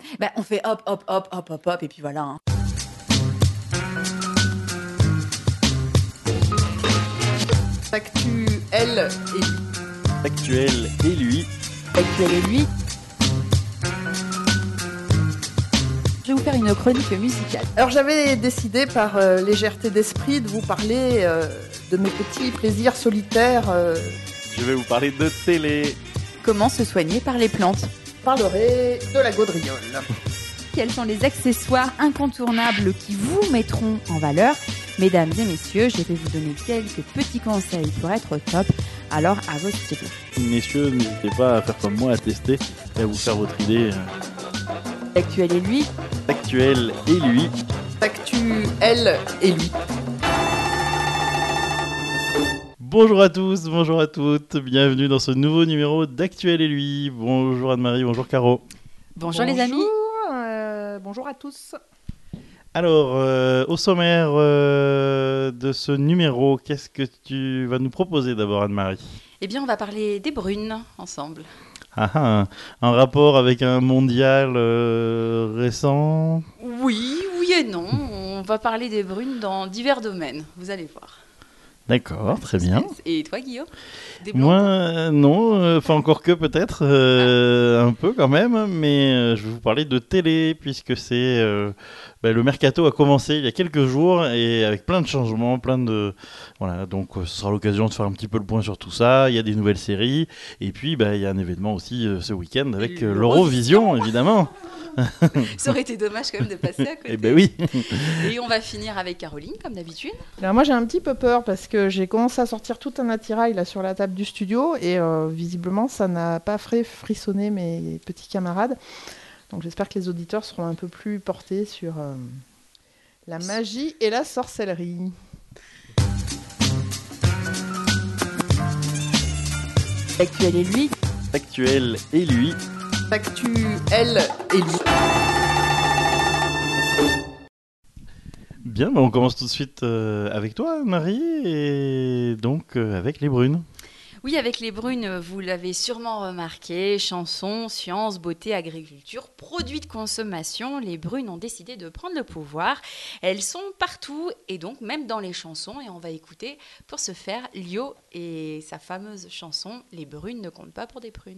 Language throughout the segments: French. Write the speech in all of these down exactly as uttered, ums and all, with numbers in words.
Bah, on fait hop, hop, hop, hop, hop, hop, et puis voilà. Hein. Factuel et lui. Factuel et lui. Factuel et lui. Je vais vous faire une chronique musicale. Alors j'avais décidé par euh, légèreté d'esprit de vous parler euh, de mes petits plaisirs solitaires. Euh, Je vais vous parler de télé. Comment se soigner par les plantes? Je parlerai de la gaudriole. Quels sont les accessoires incontournables qui vous mettront en valeur? Mesdames et messieurs, je vais vous donner quelques petits conseils pour être au top. Alors, à vos stylos. Messieurs, n'hésitez pas à faire comme moi, à tester et à vous faire votre idée. Factuel et lui. Factuel et lui. Factuel et lui. Bonjour à tous, bonjour à toutes, bienvenue dans ce nouveau numéro d'Actuel et lui. Bonjour Anne-Marie, bonjour Caro. Bonjour, bonjour les amis. Euh, bonjour à tous. Alors, euh, au sommaire euh, de ce numéro, qu'est-ce que tu vas nous proposer d'abord Anne-Marie? Eh bien, on va parler des brunes ensemble. Ah, ah, un rapport avec un mondial euh, récent? Oui, oui et non. On va parler des brunes dans divers domaines, vous allez voir. D'accord, très bien. Et toi, Guillaume? Des Moi, euh, non, enfin euh, encore que peut-être, euh, ah. un peu quand même, mais euh, je vais vous parler de télé, puisque c'est euh, bah, le mercato a commencé il y a quelques jours, et avec plein de changements, plein de... Voilà, donc euh, ce sera l'occasion de faire un petit peu le point sur tout ça, il y a des nouvelles séries, et puis bah, il y a un événement aussi euh, ce week-end avec euh, l'Eurovision, évidemment. Ça aurait été dommage quand même de passer à côté. Eh ben oui. Et on va finir avec Caroline, comme d'habitude. Alors moi j'ai un petit peu peur parce que j'ai commencé à sortir tout un attirail là sur la table du studio et euh, visiblement ça n'a pas fait frissonner mes petits camarades. Donc j'espère que les auditeurs seront un peu plus portés sur euh, la magie et la sorcellerie. Factuel et lui. Factuel et lui. Factuel et lui. Bien, bah on commence tout de suite euh, avec toi, Marie, et donc euh, avec les brunes. Oui, avec les brunes, vous l'avez sûrement remarqué, chansons, sciences, beauté, agriculture, produits de consommation, les brunes ont décidé de prendre le pouvoir. Elles sont partout et donc même dans les chansons. Et on va écouter pour ce faire Lio et sa fameuse chanson « Les brunes ne comptent pas pour des prunes ».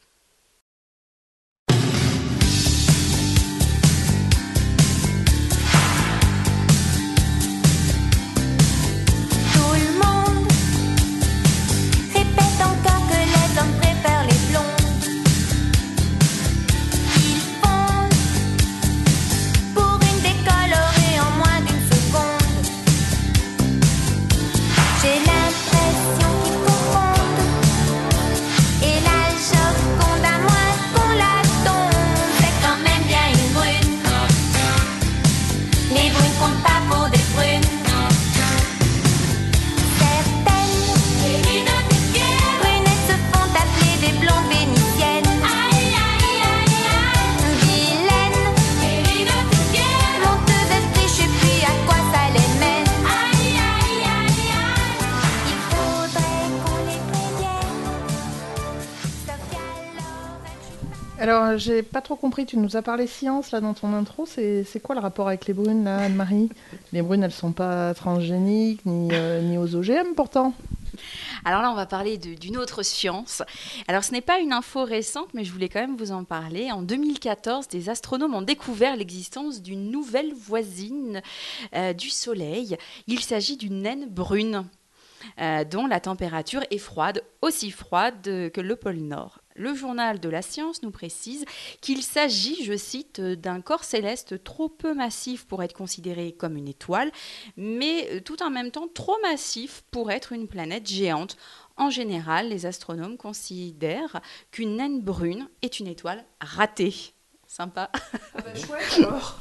Alors, j'ai pas trop compris, tu nous as parlé science là dans ton intro, c'est, c'est quoi le rapport avec les brunes là, Anne-Marie? Les brunes, elles sont pas transgéniques ni, euh, ni aux O G M pourtant. Alors là, on va parler de, d'une autre science. Alors, ce n'est pas une info récente, mais je voulais quand même vous en parler. En deux mille quatorze, des astronomes ont découvert l'existence d'une nouvelle voisine euh, du Soleil. Il s'agit d'une naine brune, euh, dont la température est froide, aussi froide que le pôle Nord. Le journal de la science nous précise qu'il s'agit, je cite, d'un corps céleste trop peu massif pour être considéré comme une étoile, mais tout en même temps trop massif pour être une planète géante. En général, les astronomes considèrent qu'une naine brune est une étoile ratée. Sympa. Ah bah chouette alors.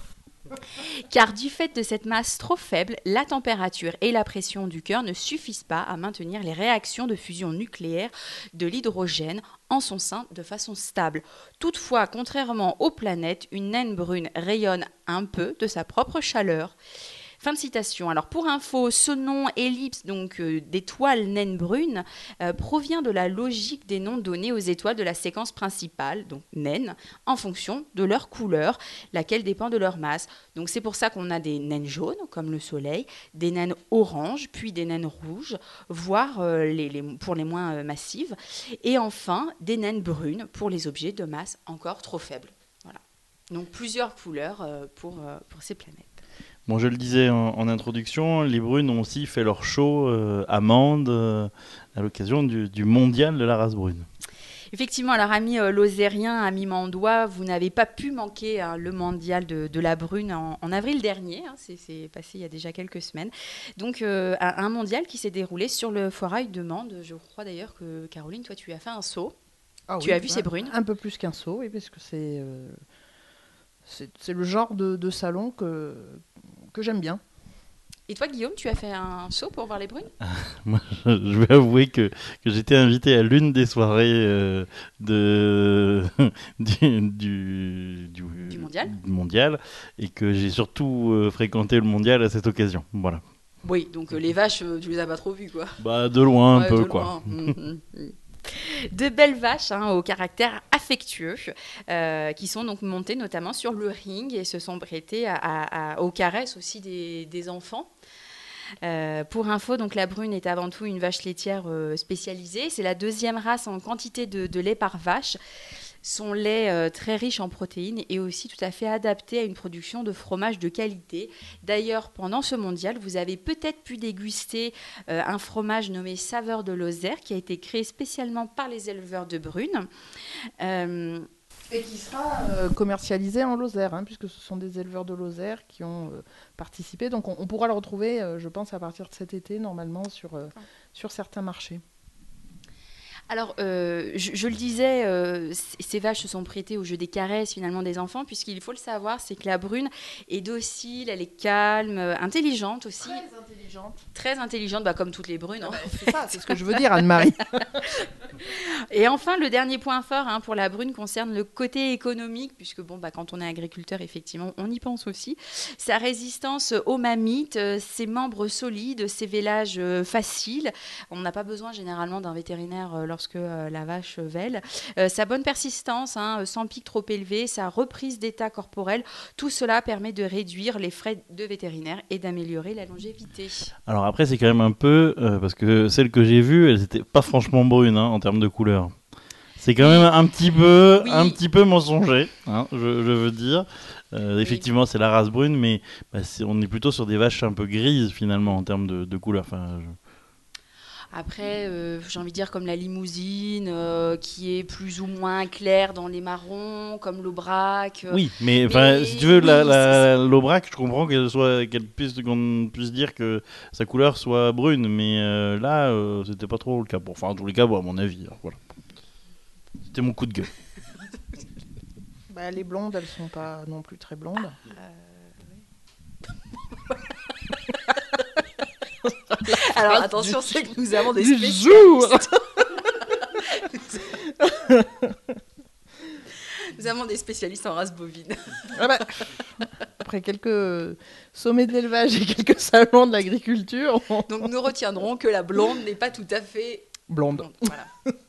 Car du fait de cette masse trop faible, la température et la pression du cœur ne suffisent pas à maintenir les réactions de fusion nucléaire de l'hydrogène en son sein de façon stable. Toutefois, contrairement aux planètes, une naine brune rayonne un peu de sa propre chaleur. Fin de citation. Alors pour info, ce nom ellipse donc euh, d'étoiles naines brunes euh, provient de la logique des noms donnés aux étoiles de la séquence principale, donc naines, en fonction de leur couleur, laquelle dépend de leur masse. Donc c'est pour ça qu'on a des naines jaunes, comme le Soleil, des naines oranges, puis des naines rouges, voire euh, les, les, pour les moins euh, massives, et enfin des naines brunes pour les objets de masse encore trop faible. Voilà. Donc plusieurs couleurs euh, pour, euh, pour ces planètes. Bon, je le disais en, en introduction, les brunes ont aussi fait leur show euh, à Mende euh, à l'occasion du, du mondial de la race brune. Effectivement, alors amis euh, lozériens, amis mandois, vous n'avez pas pu manquer hein, le mondial de, de la brune en, en avril dernier, hein, c'est, c'est passé il y a déjà quelques semaines. Donc euh, un, un mondial qui s'est déroulé sur le foirail de Mende. Je crois d'ailleurs que Caroline, toi tu as fait un saut. Ah tu oui, as vu ouais, ces brunes? Un peu plus qu'un saut, oui, parce que c'est, euh, c'est, c'est le genre de, de salon que, que j'aime bien. Et toi, Guillaume, tu as fait un saut pour voir les brunes? Moi, je vais avouer que, que j'étais invité à l'une des soirées euh, de, du, du, du, Du mondial mondial et que j'ai surtout euh, fréquenté le mondial à cette occasion. Voilà. Oui, donc euh, les vaches, euh, tu les as pas trop vues, quoi. Bah, de loin Ouais, un peu, de quoi. loin. Mmh, mmh, mmh. De belles vaches hein, au caractère affectueux euh, qui sont donc montées notamment sur le ring et se sont prêtées à, à, à, aux caresses aussi des, des enfants. Euh, pour info, donc la brune est avant tout une vache laitière euh, spécialisée. C'est la deuxième race en quantité de, de lait par vache. Son lait euh, très riche en protéines et aussi tout à fait adapté à une production de fromage de qualité. D'ailleurs, pendant ce mondial, vous avez peut-être pu déguster euh, un fromage nommé Saveur de Lozère qui a été créé spécialement par les éleveurs de brunes. Euh, Et qui sera euh, commercialisé en Lozère, hein, puisque ce sont des éleveurs de Lozère qui ont euh, participé. Donc on, on pourra le retrouver, euh, je pense, à partir de cet été, normalement, sur, euh, sur certains marchés. Alors, euh, je, je le disais, euh, c- ces vaches se sont prêtées au jeu des caresses finalement des enfants, puisqu'il faut le savoir, c'est que la brune est docile, elle est calme, euh, intelligente aussi. Très intelligente. Très intelligente, bah, comme toutes les brunes. Ah hein. bah, c'est ça, c'est ce que je veux dire, Anne-Marie. Et enfin, le dernier point fort hein, pour la brune concerne le côté économique, puisque bon, bah, quand on est agriculteur, effectivement, on y pense aussi. Sa résistance aux mammites, euh, ses membres solides, ses vélages euh, faciles. On n'a pas besoin généralement d'un vétérinaire euh, lorsque euh, la vache vèle. Euh, sa bonne persistance, hein, sans pic trop élevé, sa reprise d'état corporel, tout cela permet de réduire les frais de vétérinaire et d'améliorer la longévité. Alors après, c'est quand même un peu... euh, parce que celles que j'ai vues, elles n'étaient pas franchement brunes hein, en termes de couleur. C'est quand même un petit peu, Oui. un petit peu mensonger, hein, je, je veux dire. Euh, Oui. effectivement, c'est la race brune, mais bah, c'est- on est plutôt sur des vaches un peu grises finalement en termes de, de couleur. Enfin, je- Après, euh, j'ai envie de dire comme la limousine, euh, qui est plus ou moins claire dans les marrons, comme l'aubrac. euh, Oui, mais, enfin, mais si tu veux, la, oui, la, l'aubrac, je comprends qu'elle soit, qu'elle puisse, qu'on puisse dire que sa couleur soit brune, mais euh, là, euh, c'était pas trop le cas. Bon, enfin, en tous les cas, bon, à mon avis, hein, voilà. C'était mon coup de gueule. Bah, les blondes, elles sont pas non plus très blondes. Alors attention, c'est que nous avons des Du spécialistes. jour. Nous avons des spécialistes en race bovine. Ah bah, après quelques sommets de l'élevage et quelques salons de l'agriculture, on... Donc nous retiendrons que la blonde n'est pas tout à fait blonde. blonde. Voilà.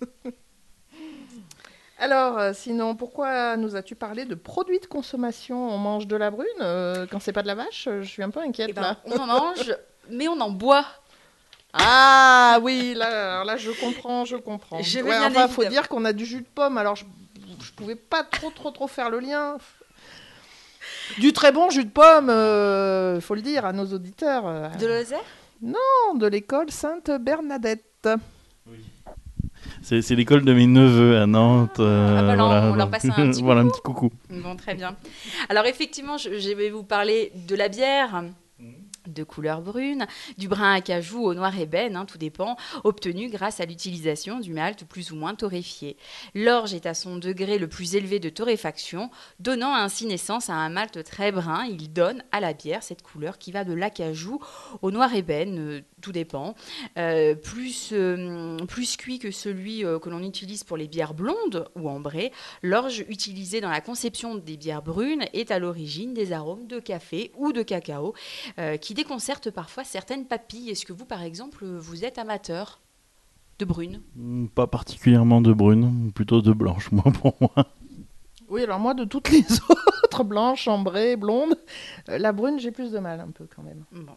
Alors, euh, sinon, pourquoi nous as-tu parlé de produits de consommation? On mange de la brune euh, quand c'est pas de la vache? Je suis un peu inquiète Eh ben, là. on en mange, mais on en boit. Ah oui, là, alors là, je comprends, je comprends. Je vais Ouais, bien enfin, faut évidemment. dire qu'on a du jus de pomme. Alors, je, je pouvais pas trop, trop, trop faire le lien. Du très bon jus de pomme, euh, faut le dire à nos auditeurs. euh, De Lozère? de l'école Sainte-Bernadette. C'est, c'est l'école de mes neveux à Nantes. euh, Ah bah alors, voilà, on leur donc- passe un petit voilà, un coucou. petit coucou. Bon, très bien. Alors effectivement, je, je vais vous parler de la bière de couleur brune, du brun à cajou au noir ébène, hein, tout dépend, obtenu grâce à l'utilisation du malt plus ou moins torréfié. L'orge est à son degré le plus élevé de torréfaction, donnant ainsi naissance à un malt très brun. Il donne à la bière cette couleur qui va de l'acajou au noir ébène, euh, tout dépend. Euh, plus, euh, plus cuit que celui euh, que l'on utilise pour les bières blondes ou ambrées, l'orge utilisée dans la conception des bières brunes est à l'origine des arômes de café ou de cacao euh, qui déconcerte parfois certaines papilles. Est-ce que vous, par exemple, vous êtes amateur de brune? Pas particulièrement de brune, plutôt de blanche, moi, pour moi. Oui, alors moi, de toutes les autres, blanches, ambrées, blondes, euh, la brune, j'ai plus de mal un peu quand même. Bon.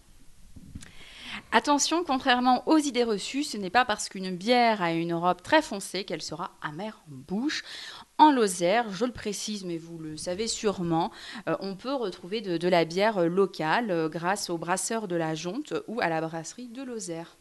Attention, contrairement aux idées reçues, ce n'est pas parce qu'une bière a une robe très foncée qu'elle sera amère en bouche. En Lozère, je le précise, mais vous le savez sûrement, euh, on peut retrouver de, de la bière locale euh, grâce aux brasseurs de la Jonte ou à la brasserie de Lozère.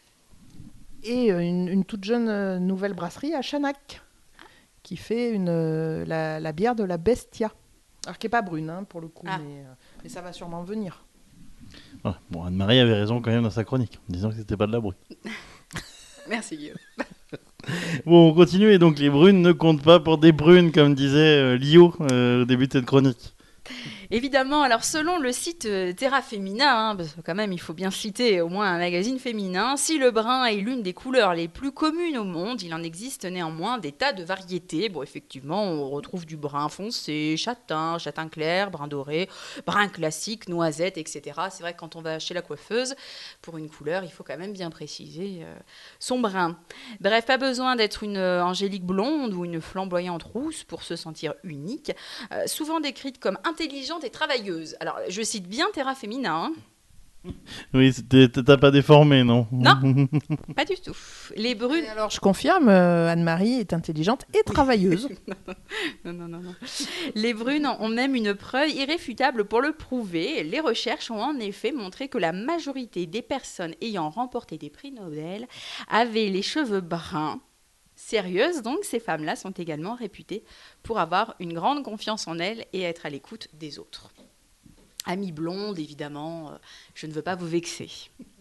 Et euh, une, une toute jeune euh, nouvelle brasserie à Chanac, qui fait une, euh, la, la bière de la Bestia. Alors qui n'est pas brune, hein, pour le coup, Ah. mais, euh, mais ça va sûrement venir. Ouais, bon, Anne-Marie avait raison quand même dans sa chronique, en disant que c'était pas de la brune. Merci Guillaume. Bon, on continue, et donc les brunes ne comptent pas pour des brunes, comme disait euh, Lio euh, au début de cette chronique. Évidemment, alors selon le site euh, Terra Femina, hein, parce que quand même il faut bien citer au moins un magazine féminin, si le brun est l'une des couleurs les plus communes au monde, il en existe néanmoins des tas de variétés. Bon, effectivement, on retrouve du brun foncé, châtain, châtain clair, brun doré, brun classique, noisette, et cetera. C'est vrai que quand on va chez la coiffeuse, pour une couleur, il faut quand même bien préciser euh, son brun. Bref, pas besoin d'être une euh, angélique blonde ou une flamboyante rousse pour se sentir unique, euh, souvent décrite comme intelligente et travailleuse. Alors, je cite bien Terra Femina. Hein. Oui, c'était- t'as pas déformé, non? Non. Pas du tout. Les brunes... Et alors je confirme, euh, Anne-Marie est intelligente et travailleuse. Non, non, non, non. Les brunes ont même une preuve irréfutable pour le prouver. Les recherches ont en effet montré que la majorité des personnes ayant remporté des prix Nobel avaient les cheveux bruns. Sérieuses, donc ces femmes-là sont également réputées pour avoir une grande confiance en elles et être à l'écoute des autres. Amie blonde, évidemment, euh, je ne veux pas vous vexer.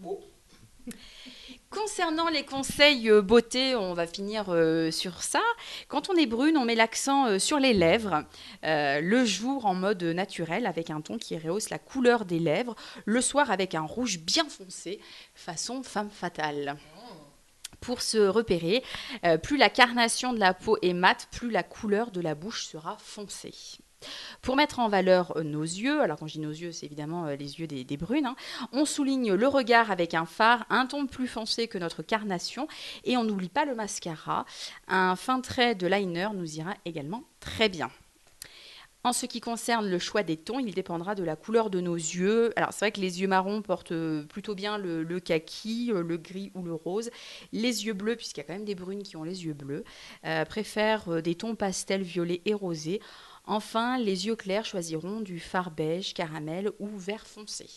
Concernant les conseils euh, beauté, on va finir euh, sur ça. Quand on est brune, on met l'accent euh, sur les lèvres, euh, le jour en mode naturel avec un ton qui rehausse la couleur des lèvres, le soir avec un rouge bien foncé, façon femme fatale. Pour se repérer, euh, plus la carnation de la peau est mate, plus la couleur de la bouche sera foncée. Pour mettre en valeur euh, nos yeux, alors quand je dis nos yeux, c'est évidemment euh, les yeux des, des brunes, hein, on souligne le regard avec un fard, un ton plus foncé que notre carnation, et on n'oublie pas le mascara. Un fin trait de liner nous ira également très bien. En ce qui concerne le choix des tons, il dépendra de la couleur de nos yeux. Alors c'est vrai que les yeux marrons portent plutôt bien le, le kaki, le gris ou le rose. Les yeux bleus, puisqu'il y a quand même des brunes qui ont les yeux bleus, euh, préfèrent des tons pastels violets et rosés. Enfin, les yeux clairs choisiront du fard beige, caramel ou vert foncé.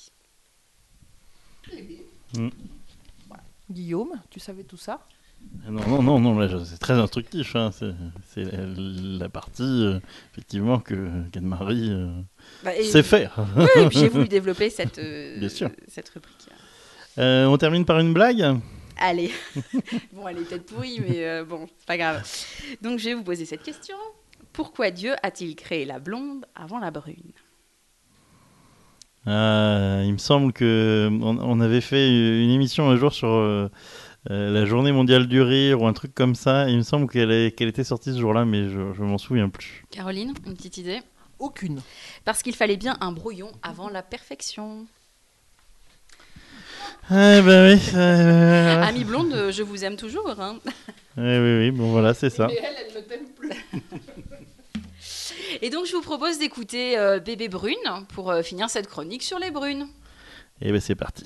Mm. Guillaume, tu savais tout ça? Non, non, non, non, là, je- c'est très instructif. Hein. C'est, c'est la, la partie, euh, effectivement, que qu'Anne-Marie euh, Bah, et- sait faire. Oui, et puis j'ai voulu développer cette, euh, Bien sûr. cette rubrique. Euh, on termine par une blague. Allez. Bon, elle est peut-être pourrie, mais euh, bon, c'est pas grave. Donc, je vais vous poser cette question. Pourquoi Dieu a-t-il créé la blonde avant la brune? Euh, il me semble que on, on avait fait une émission un jour sur euh, euh, la journée mondiale du rire ou un truc comme ça. Il me semble qu'elle, est, qu'elle était sortie ce jour-là, mais je, je m'en souviens plus. Caroline, une petite idée? Aucune. Parce qu'il fallait bien un brouillon avant la perfection. Eh ben oui. Euh, Amie blonde, euh, je vous aime toujours. Hein. oui, oui, oui. Bon voilà, c'est ça. Mais elle, elle ne t'aime plus. Et donc, je vous propose d'écouter euh, Bébé Brune pour euh, finir cette chronique sur les brunes. Et ben c'est parti.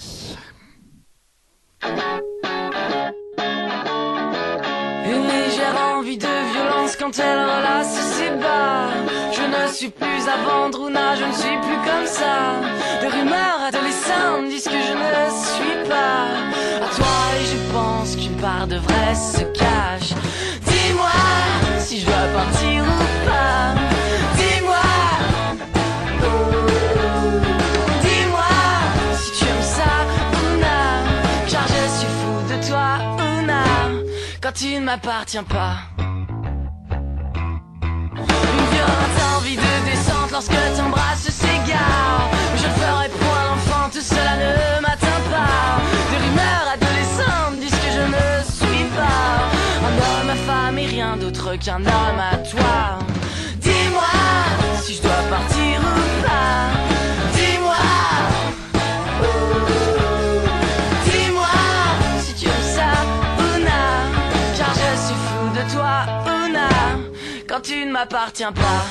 Une légère envie de violence quand elle relasse ses bas. Je ne suis plus à Vendrouna, je ne suis plus comme ça. Des rumeurs adolescentes disent que je ne suis pas à toi et je pense qu'une part de vrai se cache. Dis-moi si je dois partir ou pas. Dis-moi, dis-moi si tu aimes ça ou non. Car je suis fou de toi ou non. Quand tu ne m'appartiens pas. Une violente envie de descente lorsque t'embrasses s'égare. Mais je ne ferai point l'enfant, tout cela ne m'atteint pas. Des rumeurs adolescentes disent que je ne suis pas un homme à femme et rien d'autre qu'un homme à toi. Dis-moi si je dois partir ou pas. Dis-moi. Oh. m'appartiens pas.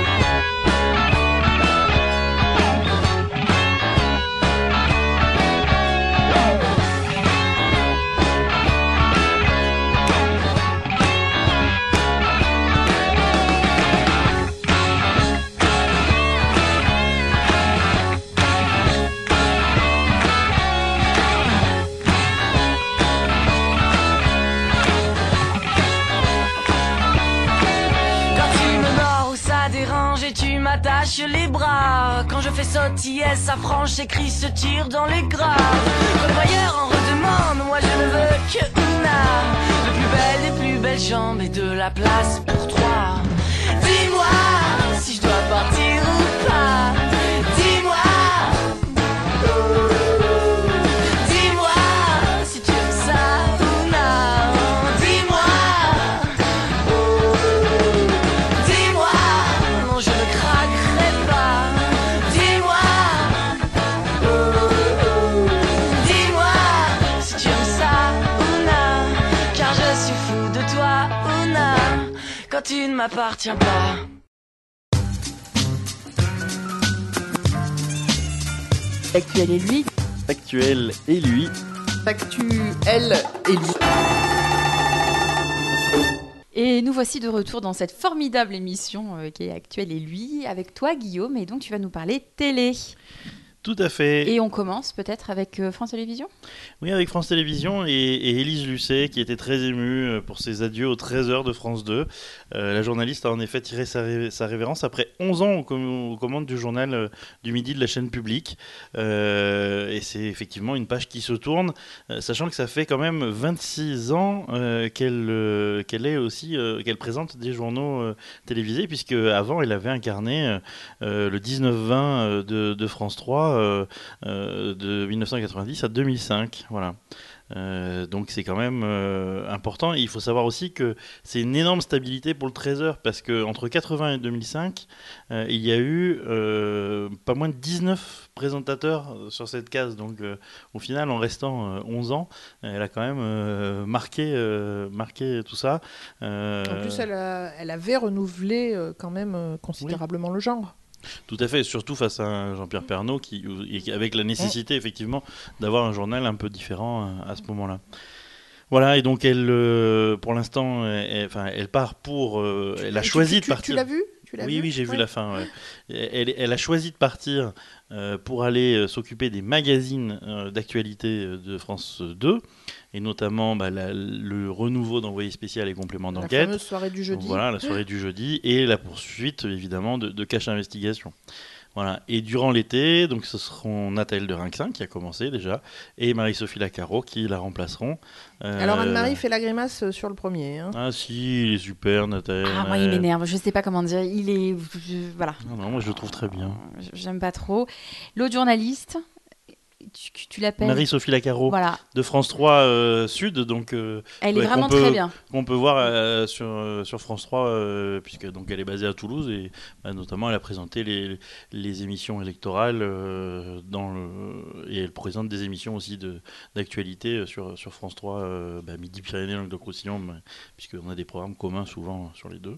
M'attache les bras. Quand je fais sautiller sa franche, ses cris se tirent dans les graves. Quand le voyeur en redemande, moi je ne veux que Una. Le plus belle des plus belles jambes et de la place pour toi. Dis-moi si je dois partir ou pas. Dis-moi. Dis-moi si tu aimes ça, Una. Dis-moi. Quand tu ne m'appartiens pas. Actuel et lui. Actuel et lui. Actuel et lui. Et nous voici de retour dans cette formidable émission euh, qui est Actuel et lui, avec toi Guillaume, et donc tu vas nous parler télé. Tout à fait. Et on commence peut-être avec euh, France Télévisions ? Oui, avec France Télévisions et, et Élise Lucet qui était très émue pour ses adieux aux treize heures de France deux. Euh, la journaliste a en effet tiré sa, ré- sa révérence après onze ans aux, com- aux commandes du journal euh, du midi de la chaîne publique. Euh, et c'est effectivement une page qui se tourne, euh, sachant que ça fait quand même vingt-six ans euh, qu'elle, euh, qu'elle, est aussi, euh, qu'elle présente des journaux euh, télévisés, puisque avant elle avait incarné euh, le dix-neuf vingt de, de France trois. Euh, euh, de dix-neuf cent quatre-vingt-dix à deux mille cinq, voilà. Euh, donc c'est quand même euh, important. Et il faut savoir aussi que c'est une énorme stabilité pour le treize heures, parce qu'entre quatre-vingts et deux mille cinq, euh, il y a eu euh, pas moins de dix-neuf présentateurs sur cette case. Donc euh, au final, en restant euh, onze ans, elle a quand même euh, marqué, euh, marqué tout ça. Euh... En plus, elle, a, elle avait renouvelé euh, quand même euh, considérablement oui. le genre. Tout à fait, surtout face à Jean-Pierre Pernaut, qui, avec la nécessité effectivement d'avoir un journal un peu différent à ce moment-là. Voilà, et donc elle, euh, pour l'instant, elle, enfin, elle part pour, euh, elle a choisi tu, de tu, partir. Tu l'as vu tu l'as Oui, vu oui, j'ai ouais. vu la fin. Ouais. Elle, elle a choisi de partir euh, pour aller euh, s'occuper des magazines euh, d'actualité de France deux, et notamment bah, la, le renouveau d'Envoyé spécial et complément d'enquête. La fameuse soirée du jeudi. Donc, voilà, la soirée du jeudi, et la poursuite évidemment de, de Cache Investigation. Voilà. Et durant l'été, donc ce seront Nathalie de Rinxin qui a commencé déjà, et Marie-Sophie Lacaro qui la remplaceront. Euh... Alors Anne-Marie fait la grimace sur le premier. Hein. Ah si, il est super, Nathalie. Ah moi il m'énerve, je sais pas comment dire, il est... Je... Voilà. Non, non, moi je le trouve très bien. J'aime pas trop. L'autre journaliste... Tu, tu l'appelles Marie-Sophie Lacaro, voilà. de France trois euh, Sud, donc euh, elle est ouais, vraiment peut, très bien. Qu'on peut voir euh, sur, euh, sur France trois, euh, puisque donc elle est basée à Toulouse, et bah, notamment elle a présenté les, les émissions électorales euh, dans le, et elle présente des émissions aussi de, d'actualité sur, sur France trois, euh, bah, Midi-Pyrénées, Languedoc-Roussillon, puisqu'on a des programmes communs souvent sur les deux.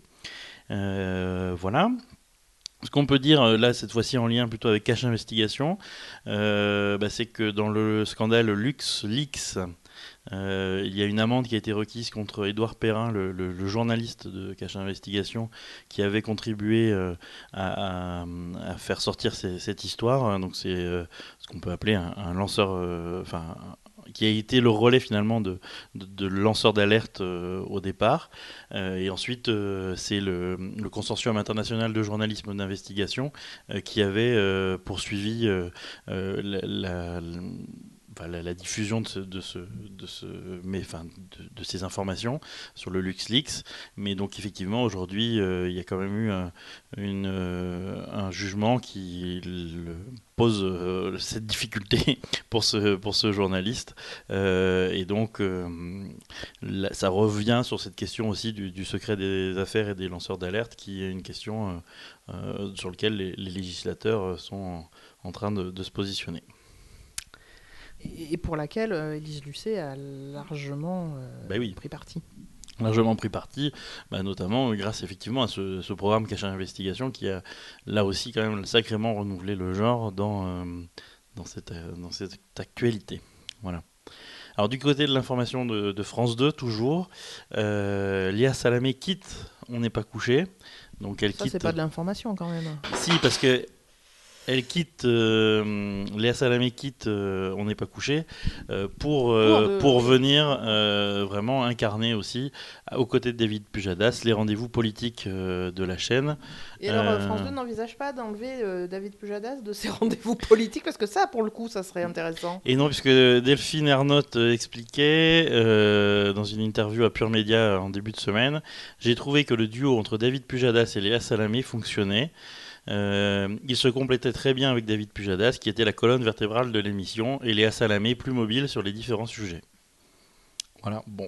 Euh, voilà. Ce qu'on peut dire, là, cette fois-ci en lien plutôt avec Cache Investigation, euh, bah, c'est que dans le scandale LuxLeaks, euh, il y a une amende qui a été requise contre Édouard Perrin, le, le, le journaliste de Cache Investigation, qui avait contribué euh, à, à, à faire sortir ces, cette histoire. Donc c'est euh, ce qu'on peut appeler un, un lanceur... Enfin, euh, qui a été le relais finalement de, de, de lanceur d'alerte euh, au départ. Euh, et ensuite, euh, c'est le, le Consortium international de journalisme d'investigation euh, qui avait euh, poursuivi euh, euh, la... la, la Enfin, la, la diffusion de, ce, de, ce, de, ce, mais, enfin, de, de ces informations sur le LuxLeaks. Mais donc effectivement, aujourd'hui, euh, il y a quand même eu un, une, euh, un jugement qui le pose euh, cette difficulté pour ce, pour ce journaliste. Euh, et donc, euh, là, ça revient sur cette question aussi du, du secret des affaires et des lanceurs d'alerte, qui est une question euh, euh, sur laquelle les, les législateurs sont en, en train de, de se positionner. Et pour laquelle euh, Élise Lucet a largement euh, bah oui. pris parti. largement pris parti, bah, notamment grâce effectivement à ce, ce programme Cache Investigation qui a là aussi quand même sacrément renouvelé le genre dans, euh, dans, cette, euh, dans cette actualité. Voilà. Alors du côté de l'information de, de France deux, toujours, euh, Léa Salamé quitte On n'est pas couché. Donc elle Ça, quitte... c'est pas de l'information quand même. Si, parce que elle quitte, euh, Léa Salamé quitte euh, On n'est pas couché euh, pour, euh, Pour de- pour oui. venir euh, vraiment incarner aussi, aux côtés de David Pujadas, les rendez-vous politiques euh, de la chaîne. Et alors, Euh, France deux n'envisage pas d'enlever euh, David Pujadas de ses rendez-vous politiques parce que ça, pour le coup, ça serait intéressant. Et non, puisque Delphine Ernotte euh, expliquait euh, dans une interview à Pure Média en début de semaine, j'ai trouvé que le duo entre David Pujadas et Léa Salamé fonctionnait. Euh, il se complétait très bien avec David Pujadas, qui était la colonne vertébrale de l'émission, et Léa Salamé plus mobile sur les différents sujets. Voilà, bon.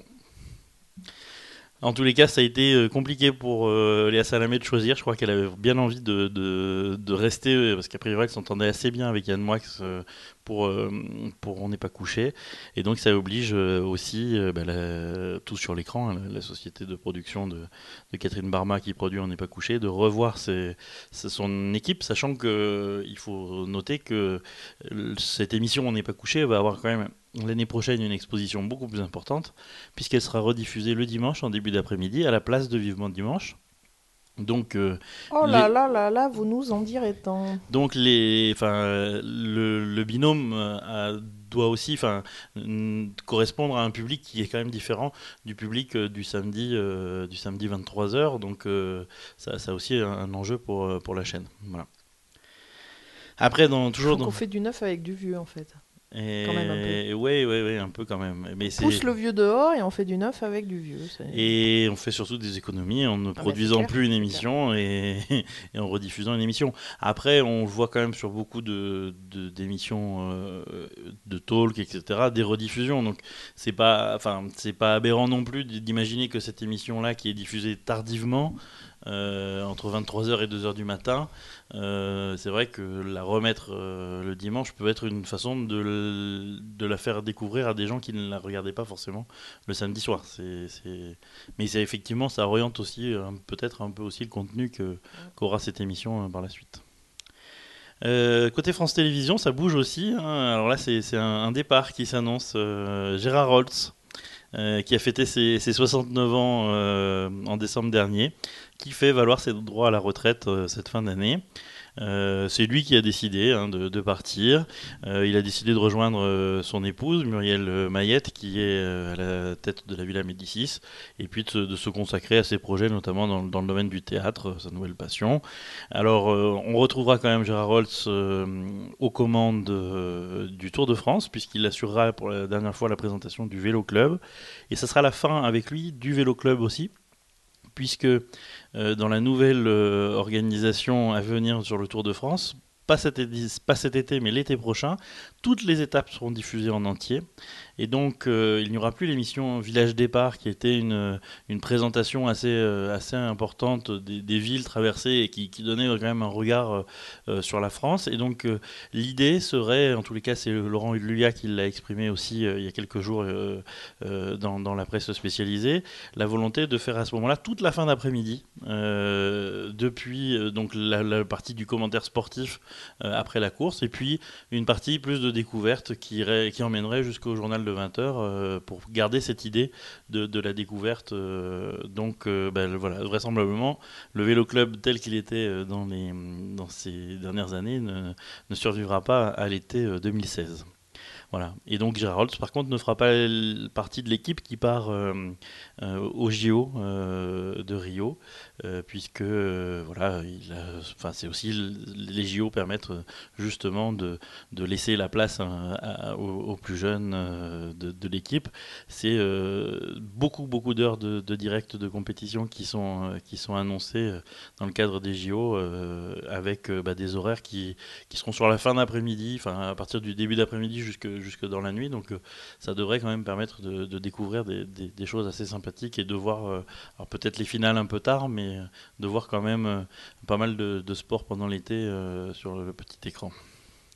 En tous les cas, ça a été euh, compliqué pour euh, Léa Salamé de choisir. Je crois qu'elle avait bien envie de, de, de rester, euh, parce qu'à priori, elle s'entendait assez bien avec Yann Moix euh, pour, euh, pour On n'est pas couché. Et donc, ça oblige euh, aussi, euh, bah, la, tout sur l'écran, hein, la, la société de production de, de Catherine Barma qui produit On n'est pas couché, de revoir ses, ses- son équipe, sachant qu'il faut noter que euh, cette émission On n'est pas couché va avoir quand même l'année prochaine une exposition beaucoup plus importante, puisqu'elle sera rediffusée le dimanche en début d'après-midi à la place de Vivement Dimanche. Donc, euh, Oh les, là là là là, vous nous en direz tant. donc les, enfin, euh, le, le binôme euh, a- doit aussi, enfin, n- correspondre à un public qui est quand même différent du public euh, du samedi, euh, du samedi vingt-trois heures. Donc, euh, ça, ça a aussi un, un enjeu pour, euh, pour la chaîne. Voilà. Après, dans, toujours Donc dans. on fait du neuf avec du vieux en fait. Et... quand même un peu. Ouais, ouais, ouais, un peu quand même. Mais c'est... Pousse le vieux dehors et on fait du neuf avec du vieux. c'est- Et on fait surtout des économies en ne Ah bah, produisant c'est clair, plus une c'est émission et, et en rediffusant une émission. Après, on le voit quand même sur beaucoup de, de- d'émissions euh, de talk, et cetera, des rediffusions. Donc, c'est pas, enfin, c'est pas aberrant non plus d'imaginer que cette émission-là, qui est diffusée tardivement, euh, entre vingt-trois heures et deux heures du matin, euh, c'est vrai que la remettre euh, le dimanche peut être une façon de, l- de la faire découvrir à des gens qui ne la regardaient pas forcément le samedi soir. C'est, c'est... Mais c'est effectivement, ça oriente aussi euh, peut-être un peu aussi le contenu que, qu'aura cette émission euh, par la suite. Euh, côté France Télévisions, ça bouge aussi, hein. Alors là, c'est, c'est un, un départ qui s'annonce. Euh, Gérard Roltz, euh, qui a fêté ses, ses soixante-neuf ans euh, en décembre dernier, qui fait valoir ses droits à la retraite euh, cette fin d'année. Euh, c'est lui qui a décidé hein, de, de partir. Euh, il a décidé de rejoindre euh, son épouse, Muriel euh, Mayette, qui est euh, à la tête de la Villa Médicis, et puis de, se- de se consacrer à ses projets, notamment dans, dans le domaine du théâtre, euh, sa nouvelle passion. Alors, euh, on retrouvera quand même Gérard Roltz euh, aux commandes euh, du Tour de France, puisqu'il assurera pour la dernière fois la présentation du Vélo Club. Et ça sera la fin avec lui du Vélo Club aussi, puisque euh, dans la nouvelle euh, organisation à venir sur le Tour de France, pas cet, édi- pas cet été mais l'été prochain, toutes les étapes seront diffusées en entier. Et donc euh, il n'y aura plus l'émission Village Départ qui était une, une présentation assez, euh, assez importante des, des villes traversées et qui, qui donnait quand même un regard euh, euh, sur la France. Et donc euh, l'idée serait, en tous les cas c'est Laurent Luya qui l'a exprimé aussi euh, il y a quelques jours euh, euh, dans, dans la presse spécialisée, la volonté de faire à ce moment-là toute la fin d'après-midi, euh, depuis euh, donc la, la partie du commentaire sportif euh, après la course, et puis une partie plus de découverte qui, irait, qui emmènerait jusqu'au journal de vingt heures euh, pour garder cette idée de, de la découverte. Euh, donc euh, ben, voilà, vraisemblablement, le Vélo Club tel qu'il était euh, dans, les, dans ces dernières années ne, ne survivra pas à l'été euh, deux mille seize. Voilà. Et donc Gérard Roltz, par contre, ne fera pas l- partie de l'équipe qui part euh, euh, au J O euh, de Rio, euh, puisque euh, voilà, il a- enfin, c'est aussi l- les J O permettent euh, justement de, de laisser la place hein, à- aux, aux plus jeunes euh, de, de l'équipe. C'est euh, beaucoup beaucoup d'heures de, de direct de compétition qui sont euh, qui sont annoncées euh, dans le cadre des J O euh, avec euh, bah, des horaires qui qui seront sur la fin d'après-midi, enfin à partir du début d'après-midi jusque, jusque dans la nuit. Donc euh, ça devrait quand même permettre de, de découvrir des, des- des choses assez sympathiques et de voir, euh, alors peut-être les finales un peu tard, mais euh, de voir quand même euh, pas mal de, de sport pendant l'été euh, sur le petit écran.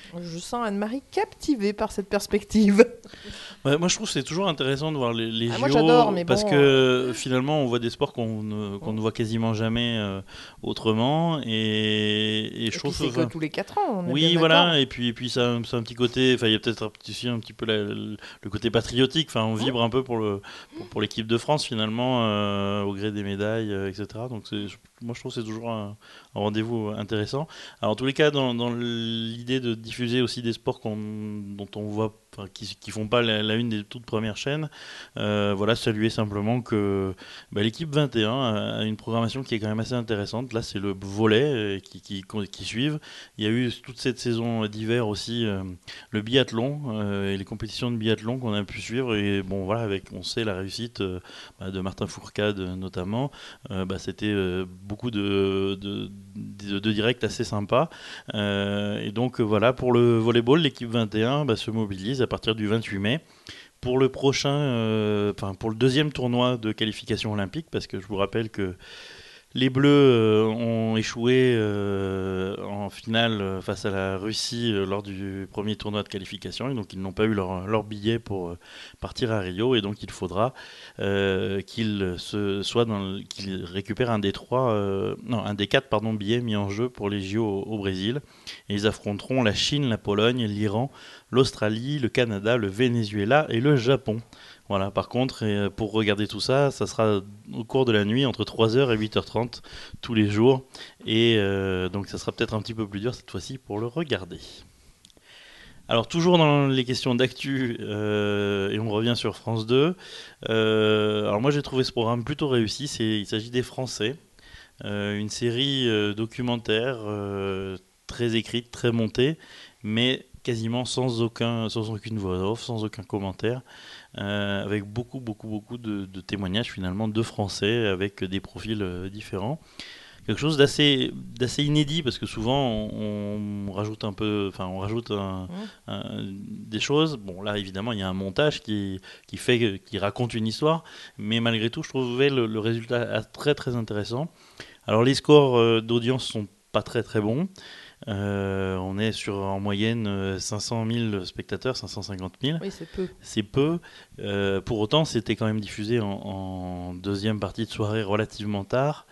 Je sens Anne-Marie captivée par cette perspective. Ouais, moi, je trouve que c'est toujours intéressant de voir les, les Ah, J O moi, j'adore, mais parce bon, que euh, finalement, on voit des sports qu'on ne, qu'on Mm. ne voit quasiment jamais euh, autrement. Et, et Et je puis trouve c'est enfin, que tous les quatre ans, on est oui, bien voilà, d'accord. et puis, et puis ça, a- ça a un petit côté, enfin, il y a peut-être un petit, aussi un petit peu la- le côté patriotique, enfin, on Mm. vibre un peu pour, le, pour, pour l'équipe de France finalement, euh, au gré des médailles, euh, et cetera. Donc, c'est, je- moi, je trouve que c'est toujours un, un rendez-vous intéressant. Alors, en tous les cas, dans, dans l'idée de diffuser aussi des sports qu'on, dont on voit, enfin, qui, qui font pas la, la une des toutes premières chaînes, euh, voilà, saluer simplement que bah, l'équipe vingt et un a une programmation qui est quand même assez intéressante. Là, c'est le volley euh, qui, qui, qui suivent. Il y a eu toute cette saison d'hiver aussi euh, le biathlon euh, et les compétitions de biathlon qu'on a pu suivre. Et bon, voilà, avec, on sait la réussite euh, bah, de Martin Fourcade notamment. Euh, bah, c'était euh, beaucoup de, de, de, de directs assez sympas. Euh, et donc, euh, voilà, pour le volleyball, l'équipe vingt et un bah, se mobilise à partir du vingt-huit mai. Pour le prochain, euh, enfin pour le deuxième tournoi de qualification olympique, parce que je vous rappelle que les Bleus euh, ont échoué euh, en finale euh, face à la Russie euh, lors du premier tournoi de qualification et donc ils n'ont pas eu leur, leur billet pour euh, partir à Rio et donc il faudra euh, qu'ils se, soit dans le- qu'ils récupèrent un des trois, euh, non un des quatre pardon billets mis en jeu pour les J O au, au Brésil et ils affronteront la Chine, la Pologne, l'Iran, l'Australie, le Canada, le Venezuela et le Japon. Voilà, par contre, et euh, pour regarder tout ça, ça sera au cours de la nuit entre trois heures et huit heures trente tous les jours. Et euh, donc ça sera peut-être un petit peu plus dur cette fois-ci pour le regarder. Alors toujours dans les questions d'actu, euh, et on revient sur France deux. Euh, alors moi j'ai trouvé ce programme plutôt réussi. C'est, il s'agit des Français. Euh, une série euh, documentaire euh, très écrite, très montée, mais quasiment sans, aucun, sans aucune voix off, sans aucun commentaire, euh, avec beaucoup, beaucoup, beaucoup de, de témoignages finalement de Français avec des profils euh, différents. Quelque chose d'assez, d'assez inédit parce que souvent on, on rajoute un peu, enfin on rajoute un, Mm. un- des choses. Bon là évidemment il y a un montage qui, qui fait, qui raconte une histoire, mais malgré tout je trouvais le, le résultat très très intéressant. Alors les scores euh, d'audience sont pas très très bons. Euh, on est sur en moyenne euh, cinq cent mille spectateurs, cinq cent cinquante mille. Oui, c'est peu. C'est peu. Euh, pour autant, c'était quand même diffusé en, en deuxième partie de soirée relativement tard.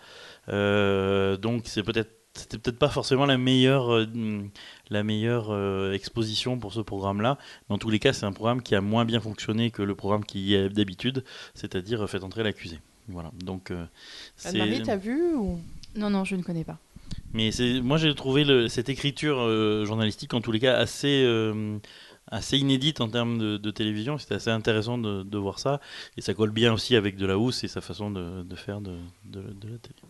Euh, donc c'est peut-être c'était peut-être pas forcément la meilleure, euh, la meilleure euh, exposition pour ce programme-là. Mais en tous les cas, c'est un programme qui a moins bien fonctionné que le programme qui y est d'habitude, c'est-à-dire euh, Faites entrer l'accusé. Voilà. Donc euh, c'est. Anne-Marie, t'as vu ou... Non, non, je ne connais pas. Mais c'est, moi j'ai trouvé le- cette écriture euh, journalistique en tous les cas assez, euh, assez inédite en termes de, de télévision. C'était assez intéressant de, de voir ça. Et ça colle bien aussi avec de la housse et sa façon de, de faire de, de, de la télé.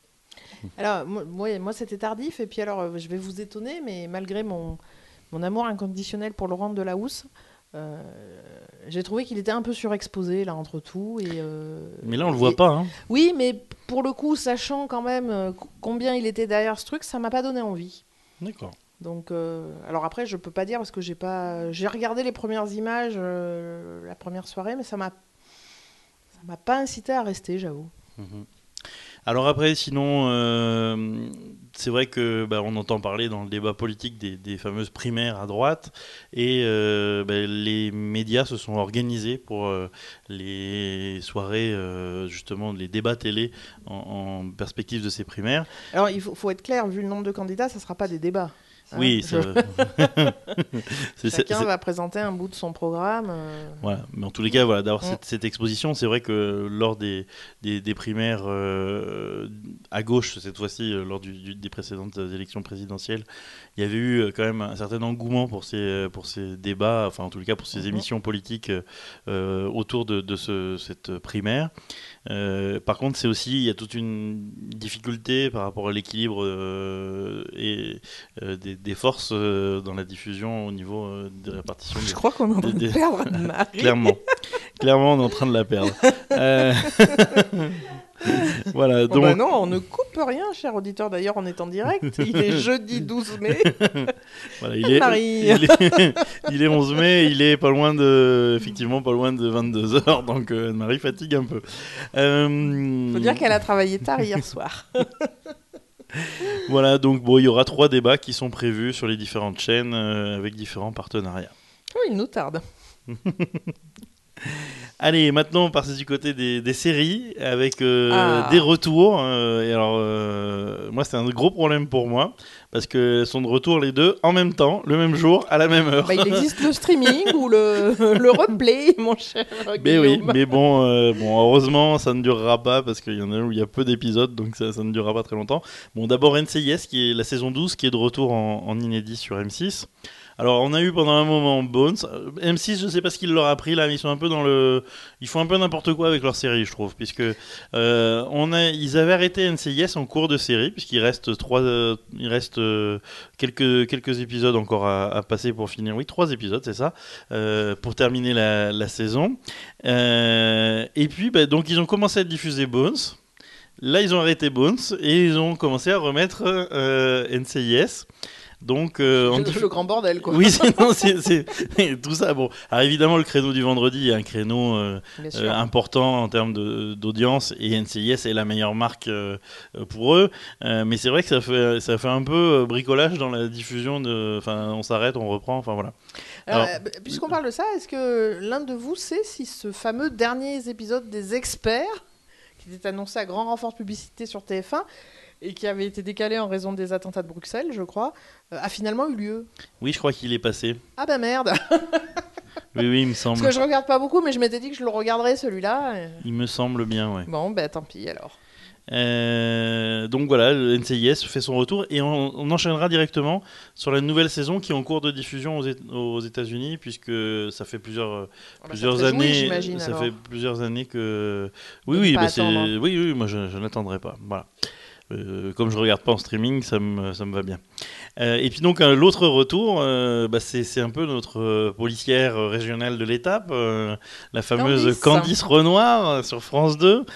Alors, moi, moi, moi, c'était tardif. Et puis, alors, euh, je vais vous étonner, mais malgré mon, mon amour inconditionnel pour Laurent Delahousse, euh, j'ai trouvé qu'il était un peu surexposé, là, entre tout. Et, euh, Mais là on le et- voit pas. Hein. Oui, mais pour le coup, sachant quand même euh, combien il était derrière ce truc, ça m'a pas donné envie. D'accord. Donc, euh, alors après, je peux pas dire parce que j'ai pas, j'ai regardé les premières images euh, la première soirée, mais ça m'a, ça m'a pas incité à rester, j'avoue. Mhm. Alors après, sinon, euh, c'est vrai que bah, on entend parler dans le débat politique des, des fameuses primaires à droite, et euh, bah, les médias se sont organisés pour euh, les soirées, euh, justement, les débats télé en, en perspective de ces primaires. Alors, il faut, faut être clair, vu le nombre de candidats, ça sera pas des débats. hein. Oui, Je- ça... c'est- c'est- Chacun c'est- va présenter un bout de son programme. euh, Voilà, mais en tous les cas, voilà, d'avoir Mm. cette, cette exposition, c'est vrai que lors des, des, des primaires euh, à gauche, cette fois-ci, euh, lors du, du- des précédentes élections présidentielles, il y avait eu euh, quand même un certain engouement pour ces, pour ces débats, enfin en tous les cas pour ces Mhm. émissions politiques euh, autour de, de ce, cette primaire. Euh, par contre, c'est aussi, il y a toute une difficulté par rapport à l'équilibre euh, et, euh, des, des forces euh, dans la diffusion au niveau euh, de la répartition des, Je crois qu'on est en train de des- perdre Anne-Marie. Clairement. Clairement, on est en train de la perdre. Euh, voilà, Bon, donc bah non, on ne coupe rien, cher auditeur. D'ailleurs, on est en direct. Il est jeudi douze mai. voilà, il, est, Marie. il, est, il est onze mai, il est pas loin de, effectivement, pas loin de vingt-deux heures, donc euh, Marie fatigue un peu. Euh, Faut dire qu'elle a travaillé tard hier soir. Voilà, donc bon, il y aura trois débats qui sont prévus sur les différentes chaînes euh, avec différents partenariats. Oui, il nous tarde. Allez, maintenant on passe du côté des, des séries avec euh, Ah. des retours. euh, et alors, euh, moi, c'est un gros problème pour moi parce qu'elles sont de retour les deux en même temps, le même jour, à la même heure. Bah, il existe le streaming ou le, le replay, mon cher Mais oui, Guillaume. mais bon, euh, bon, heureusement, ça ne durera pas parce qu'il y en a où il y a peu d'épisodes, donc ça, ça ne durera pas très longtemps. Bon, d'abord N C I S, qui est la saison douze, qui est de retour en, en inédit sur M six. Alors, on a eu pendant un moment Bones. Euh, M six, je sais pas ce qu'il leur a pris là, mais ils sont un peu dans le, ils font un peu n'importe quoi avec leur série, je trouve, puisque euh, on a, ils avaient arrêté N C I S en cours de série, puisqu'il reste trois, euh, il reste euh, quelques quelques épisodes encore à, à passer pour finir. Oui, trois épisodes, c'est ça, euh, pour terminer la, la saison. Euh, et puis, bah, donc, ils ont commencé à diffuser Bones. Là, ils ont arrêté Bones et ils ont commencé à remettre euh, N C I S. Donc, euh, on Le, diff- le grand bordel, quoi. oui, c'est, non, c'est, c'est tout ça. Bon, alors évidemment, le créneau du vendredi est un créneau euh, Bien sûr. euh, important en termes de, d'audience, et N C I S est la meilleure marque euh, pour eux. Euh, mais c'est vrai que ça fait, ça fait un peu euh, bricolage dans la diffusion. De, enfin, on s'arrête, on reprend. Enfin voilà. Alors, Alors- euh, puisqu'on parle de ça, est-ce que l'un de vous sait si ce fameux dernier épisode des Experts, qui était annoncé à grand renfort de publicité sur T F un et qui avait été décalé en raison des attentats de Bruxelles, je crois, euh, a finalement eu lieu? Oui, je crois qu'il est passé. Ah bah merde. Oui, oui, il me Parce semble. que je regarde pas beaucoup, mais je m'étais dit que je le regarderais celui-là. et- Il me semble bien, ouais. Bon, bah tant pis alors. Euh, donc voilà, le N C I S fait son retour et on, on enchaînera directement sur la nouvelle saison qui est en cours de diffusion aux, Éta- aux États-Unis, puisque ça fait plusieurs Ah bah, plusieurs ça te réjouit, années, j'imagine, ça alors. fait plusieurs années que oui De oui ne pas bah c'est attendre. oui oui moi je, je n'attendrai pas, voilà. Euh, comme je regarde pas en streaming, ça me ça me va bien. Euh, et puis donc euh, l'autre retour, euh, bah, c'est c'est un peu notre euh, policière euh, régionale de l'étape, euh, la fameuse Candice. Candice Renoir euh, sur France deux.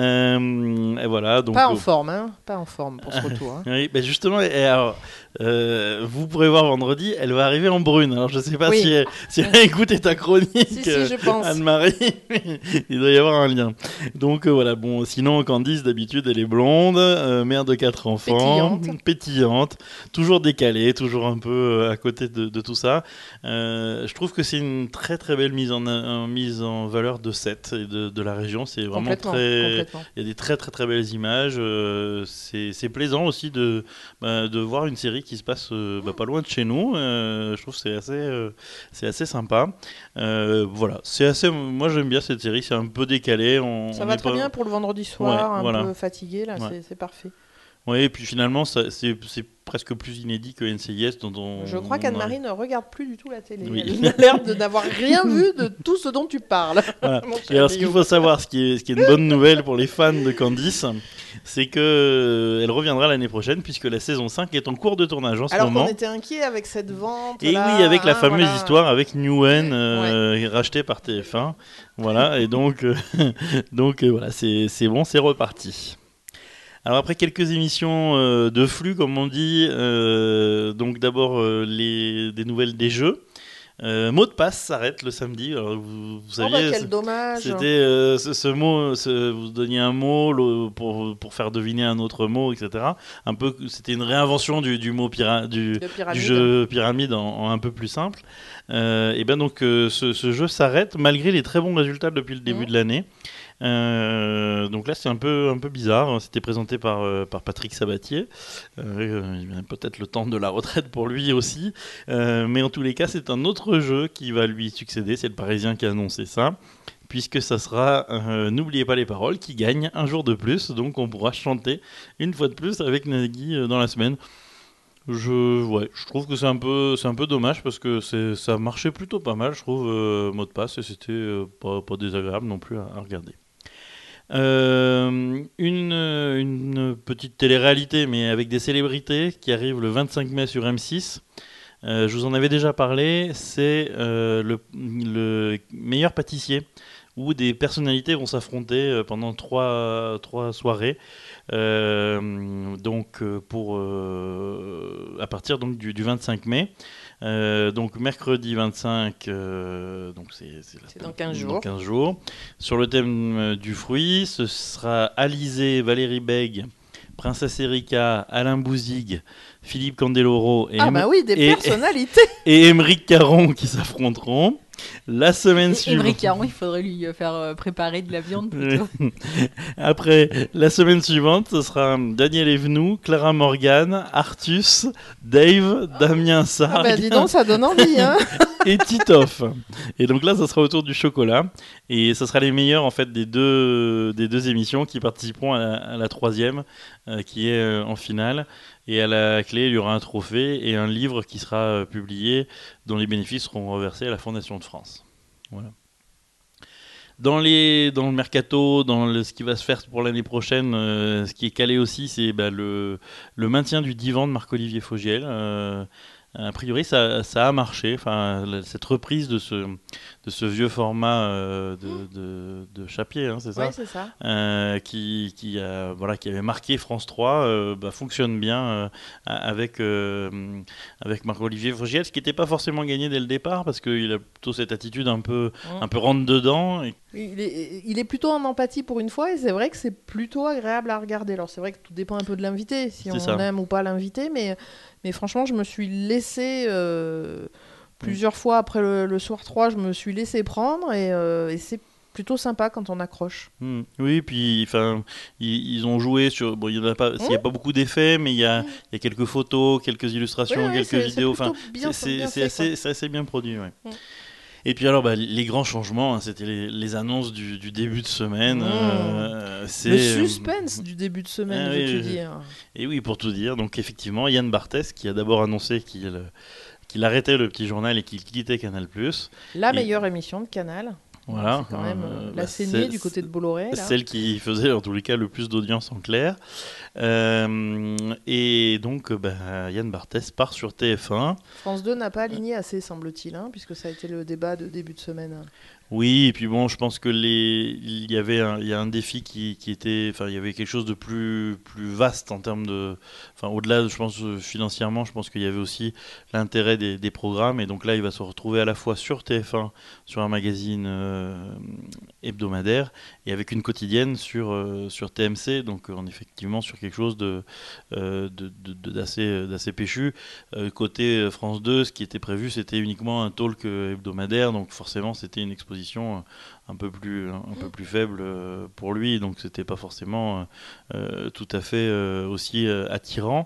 Euh, et voilà donc. Pas en euh, forme, hein. Pas en forme pour ce retour. hein. oui, bah justement, et alors, euh, vous pourrez voir vendredi, elle va arriver en brune. Alors, je sais pas Oui. si, elle, si elle a écouté ta chronique, Si, si, euh, je pense. Anne-Marie. Il doit y avoir un lien. Donc, euh, voilà, bon, sinon, Candice, d'habitude, elle est blonde, euh, mère de quatre enfants, Pétillante. pétillante, toujours décalée, toujours un peu euh, à côté de, de tout ça. Euh, je trouve que c'est une très très belle mise en, en- mise en valeur de Sète et de, de la région. C'est vraiment Complètement, très. complètement. Il y a des très très très belles images. euh, c'est, c'est plaisant aussi de, bah, de voir une série qui se passe euh, bah, pas loin de chez nous. Euh, je trouve que c'est assez, euh, c'est assez sympa. Euh, voilà, c'est assez. Moi j'aime bien cette série. C'est un peu décalé. On, Ça on va est très pas- bien pour le vendredi soir, Ouais, un voilà. peu fatigué, là, Ouais. c'est- c'est parfait. Oui, et puis finalement ça, c'est, c'est presque plus inédit que N C I S dont on. Je crois on qu'Anne-Marie ne regarde plus du tout la télé. Oui. Elle a l'air de n'avoir rien vu de tout ce dont tu parles. Voilà. Mon cher Et alors, ce qu'il Guillaume. faut savoir, ce qui est, ce qui est une bonne nouvelle pour les fans de Candice, c'est que euh, elle reviendra l'année prochaine puisque la saison cinq est en cours de tournage en ce Alors moment. qu'on était inquiet avec cette vente. Et là, oui, avec la hein, fameuse voilà. histoire avec Newen, euh, rachetée par T F un. Voilà, et donc, euh, donc euh, voilà, c'est, c'est bon, c'est reparti. Alors après quelques émissions euh, de flux, comme on dit, euh, donc d'abord euh, les, des nouvelles des jeux. Euh, Mot de passe s'arrête le samedi. Alors, vous, vous Oh saviez, bah, c'est- quel dommage. c'était euh, ce, ce mot, ce- vous donniez un mot le- pour, pour faire deviner un autre mot, et cetera. Un peu, c'était une réinvention du, du mot pyra, du, De du pyramide. jeu pyramide en, en un peu plus simple. Euh, et bien donc euh, ce, ce jeu s'arrête malgré les très bons résultats depuis le début Mhm. de l'année. Euh, donc là c'est un peu un peu bizarre. C'était présenté par euh, par Patrick Sabatier. Euh, il a peut-être le temps de la retraite pour lui aussi. Euh, mais en tous les cas c'est un autre jeu qui va lui succéder. C'est le Parisien qui a annoncé ça. Puisque ça sera euh, N'oubliez pas les paroles qui gagne un jour de plus. Donc on pourra chanter une fois de plus avec Nagui euh, dans la semaine. Je, ouais, je trouve que c'est un peu, c'est un peu dommage parce que c'est, ça marchait plutôt pas mal, je trouve, euh, mot de passe, et c'était euh, pas, pas désagréable non plus à, à regarder. Euh, une, une petite télé-réalité, mais avec des célébrités qui arrive le vingt-cinq mai sur M six. Euh, je vous en avais déjà parlé, c'est euh, le, le meilleur pâtissier où des personnalités vont s'affronter euh, pendant trois, trois soirées. Euh, donc euh, pour euh, à partir donc du, du vingt-cinq mai. Euh, donc mercredi vingt-cinq, euh, donc c'est, c'est, la C'est semaine- dans quinze jours. quinze jours. Sur le thème euh, du fruit, ce sera Alizé, Valérie Bègue, Princesse Erika, Alain Bouzigues, Philippe Candeloro et, Ah Em- bah oui, des et- personnalités. et Émeric Caron qui s'affronteront. La semaine suivante. Émeric Caron, il faudrait lui euh, faire euh, préparer de la viande plutôt. Après, la semaine suivante, ce sera Daniel Evenou, Clara Morgan, Artus, Dave, Damien Ah Sarg bah dis donc, ça donne envie, hein. et Titoff. Et donc là, ça sera autour du chocolat. Et ce sera les meilleurs en fait des deux, des deux émissions qui participeront à la, à la troisième, euh, qui est euh, en finale. Et à la clé, il y aura un trophée et un livre qui sera euh, publié, dont les bénéfices seront reversés à la Fondation de France. Voilà. Dans, les, dans le mercato, dans le, ce qui va se faire pour l'année prochaine, euh, ce qui est calé aussi, c'est bah, le, le maintien du divan de Marc-Olivier Fogiel. Euh, a priori, ça, ça a marché. Enfin, la- cette reprise de ce, de ce vieux format euh, de, de, de Chapier, hein, c'est ça Oui, c'est ça. euh, qui, qui, a, voilà, qui avait marqué France trois, euh, bah, fonctionne bien euh, avec, euh, avec Marc-Olivier Fogiel, ce qui n'était pas forcément gagné dès le départ, parce qu'il a plutôt cette attitude un peu, Mm. un peu rentre-dedans. Et... Il est, il est plutôt en empathie pour une fois et c'est vrai que c'est plutôt agréable à regarder. Alors c'est vrai que tout dépend un peu de l'invité, si C'est on ça. aime ou pas l'invité, mais, mais franchement je me suis laissé euh, plusieurs fois après le, le soir trois, je me suis laissé prendre et, euh, et c'est plutôt sympa quand on accroche. Hmm. Oui, puis enfin, ils, ils ont joué sur. Bon, il n'y a pas, il y a Mm. pas beaucoup d'effets, mais il y a, il y a quelques photos, quelques illustrations, Oui, oui, quelques c'est- c'est vidéos. plutôt Enfin, bien- c'est bien c'est fait, assez, quoi. c'est assez bien produit. Ouais. Mm. Et puis alors, bah, les grands changements, hein, c'était les, les annonces du, du début de semaine. Mm. euh, c'est, Le suspense du début de semaine, Ah veux-tu oui, oui. dire. Et oui, pour tout dire, donc effectivement, Yann Barthès qui a d'abord annoncé qu'il qu'il arrêtait le petit journal et qu'il quittait Canal+. La Et- meilleure émission de Canal. Voilà. C'est quand même Euh, euh, bah, la saignée c'est- du côté de Bolloré. Là. Celle qui faisait en tous les cas le plus d'audience en clair. Euh, et donc, bah, Yann Barthès part sur T F un. France deux n'a pas aligné assez, semble-t-il, hein, puisque ça a été le débat de début de semaine. Oui, et puis bon, je pense que les, il y avait un, il y a un défi qui, qui était, enfin, il y avait quelque chose de plus, plus vaste en termes de, enfin, au-delà, je pense euh, financièrement, je pense qu'il y avait aussi l'intérêt des, des programmes, et donc là, il va se retrouver à la fois sur T F un, sur un magazine euh, hebdomadaire, et avec une quotidienne sur euh, sur T M C, donc euh, on est effectivement sur quelque chose de euh, de- de- de- d'assez d'assez péchu. Euh, côté euh, France deux, ce qui était prévu, c'était uniquement un talk euh, hebdomadaire, donc forcément, c'était une exposition euh, un peu plus un peu plus faible euh, pour lui, donc c'était pas forcément euh, euh, tout à fait euh, aussi euh, attirant.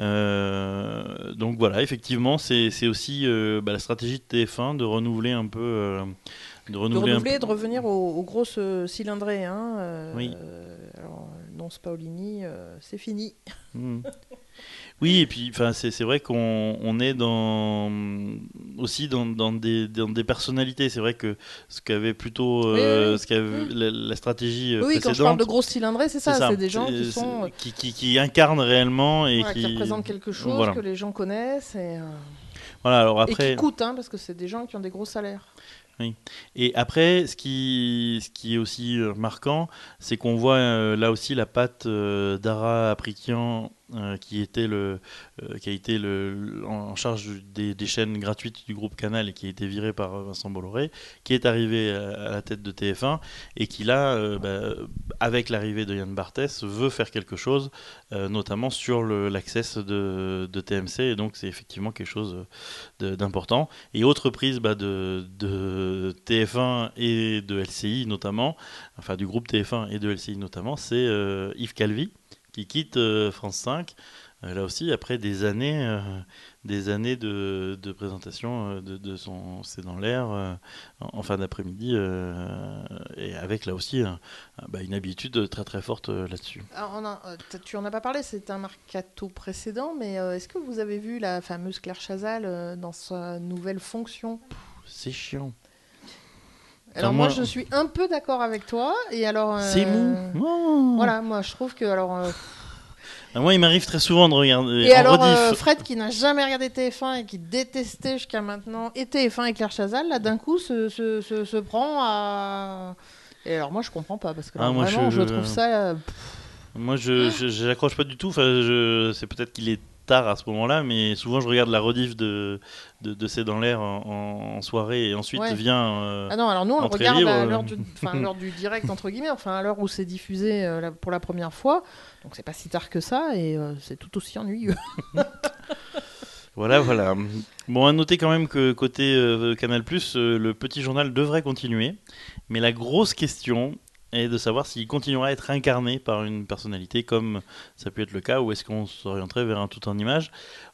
Euh, donc voilà, effectivement, c'est c'est aussi euh, bah, la stratégie de T F un de renouveler un peu euh, de De renouveler, renouveler un et de revenir aux, aux grosses euh, cylindrées. Hein, euh, Oui. euh, alors, non, Spaolini, euh, c'est fini. Hmm. Oui, et puis enfin c'est c'est vrai qu'on on est dans aussi dans, dans des dans des personnalités. C'est vrai que ce qu'avait plutôt euh, Oui, oui, ce qu'avait oui. la, la stratégie euh, Oui, quand je parle précédente. de grosses cylindrées, c'est ça. c'est ça. C'est des gens C'est- qui c'est- sont. euh, qui, qui, qui incarnent réellement et voilà, qui... qui représentent quelque chose Voilà. que les gens connaissent et, euh, Voilà, alors et après qui coûtent, hein, parce que c'est des gens qui ont des gros salaires. Et après, ce qui, ce qui est aussi euh, marquant, c'est qu'on voit euh, là aussi la patte euh, d'Ara Aprikian, euh, qui, était le, euh, qui a été le, en en charge du- des, des chaînes gratuites du groupe Canal et qui a été viré par euh, Vincent Bolloré, qui est arrivé à, à la tête de T F un et qui là, euh, bah, avec l'arrivée de Yann Barthès, veut faire quelque chose, euh, notamment sur le- l'access de, de T M C, et donc c'est effectivement quelque chose de- d'important. Et autre prise bah, de, de T F un et de L C I notamment, enfin du groupe T F un et de L C I notamment, c'est euh, Yves Calvi qui quitte euh, France cinq, euh, là aussi après des années, euh, des années de, de présentation euh, de, de son C'est dans l'air euh, en, en fin d'après-midi, euh, et avec là aussi un- un- bah, une habitude très très forte euh, là-dessus. Alors, on a- euh, t- tu en as pas parlé, c'est un mercato précédent, mais euh, est-ce que vous avez vu la fameuse Claire Chazal euh, dans sa nouvelle fonction? C'est chiant. Alors Enfin, moi, moi- je suis un peu d'accord avec toi, et alors... euh, C'est mou. Oh. Voilà, moi je trouve que... Alors, euh, Ah, moi, il m'arrive très souvent de regarder Et en alors, rediff. euh, Fred, qui n'a jamais regardé T F un et qui détestait jusqu'à maintenant et T F un et Claire Chazal, là, d'un coup, se, se, se, se prend à... Et alors, moi, je comprends pas, parce que là, Ah, moi, vraiment, je... je- trouve ça... euh, Moi, je je- j'accroche pas du tout. Enfin, je, c'est peut-être qu'il est tard à ce moment-là, mais souvent je regarde la rediff de, de, de C'est dans l'air en, en soirée et ensuite Ouais. vient. Euh, Ah non, alors nous on le entrée regarde libre, à euh. l'heure du, enfin, à l'heure du direct entre guillemets, enfin à l'heure où c'est diffusé euh, la- pour la première fois. Donc c'est pas si tard que ça et euh, c'est tout aussi ennuyeux. Voilà, voilà. Bon, à noter quand même que côté euh, Canal+, euh, le petit journal devrait continuer, mais la grosse question est de savoir s'il continuera à être incarné par une personnalité comme ça peut être le cas, ou est-ce qu'on s'orienterait vers un tout en images.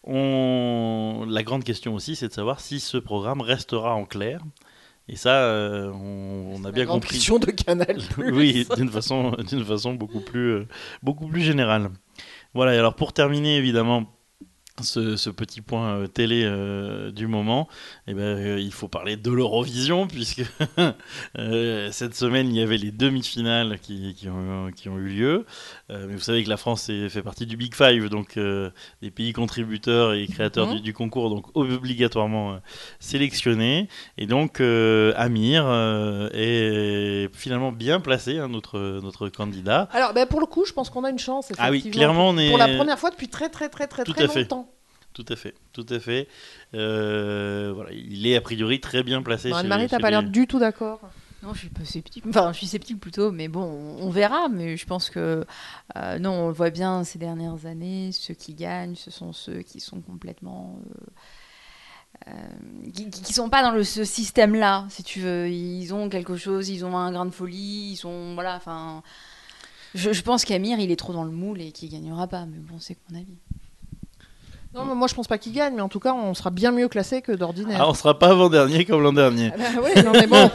On... La grande question aussi, c'est de savoir si ce programme restera en clair. Et ça, euh, on, on a La bien grande compris. question de Canal+. Oui, d'une façon, d'une façon beaucoup plus, euh, beaucoup plus générale. Voilà, et alors pour terminer, évidemment, ce, ce petit point euh, télé euh, du moment, eh ben, euh, il faut parler de l'Eurovision, puisque euh, cette semaine, il y avait les demi-finales qui, qui, ont, qui ont eu lieu. Euh, mais vous savez que la France est, fait partie du Big Five, donc euh, des pays contributeurs et créateurs Mhm. du, du concours, donc obligatoirement euh, sélectionnés. Et donc, euh, Amir euh, est finalement bien placé, hein, notre, notre candidat. Alors ben, pour le coup, je pense qu'on a une chance. Ah oui, effectivement, clairement, pour, on est- pour la première fois depuis très très très très Tout très à fait. longtemps. Tout à fait, tout à fait. Euh, voilà, il est a priori très bien placé. Bon, chez- Anne-Marie, t'as chez pas l'air les- du tout d'accord. Non, je suis pas sceptique. Enfin, je suis sceptique plutôt, mais bon, on, on verra. Mais je pense que euh, non, on le voit bien ces dernières années. Ceux qui gagnent, ce sont ceux qui sont complètement, euh, euh, qui, qui sont pas dans le, ce système-là, si tu veux. Ils ont quelque chose, ils ont un grain de folie, ils sont voilà. Enfin, je, je pense qu'Amir, il est trop dans le moule et qu'il gagnera pas. Mais bon, c'est mon avis. Non, mais moi je pense pas qu'il gagne, mais en tout cas, on sera bien mieux classé que d'ordinaire. Ah, on sera pas avant-dernier comme l'an dernier. Ah bah ouais, non mais bon.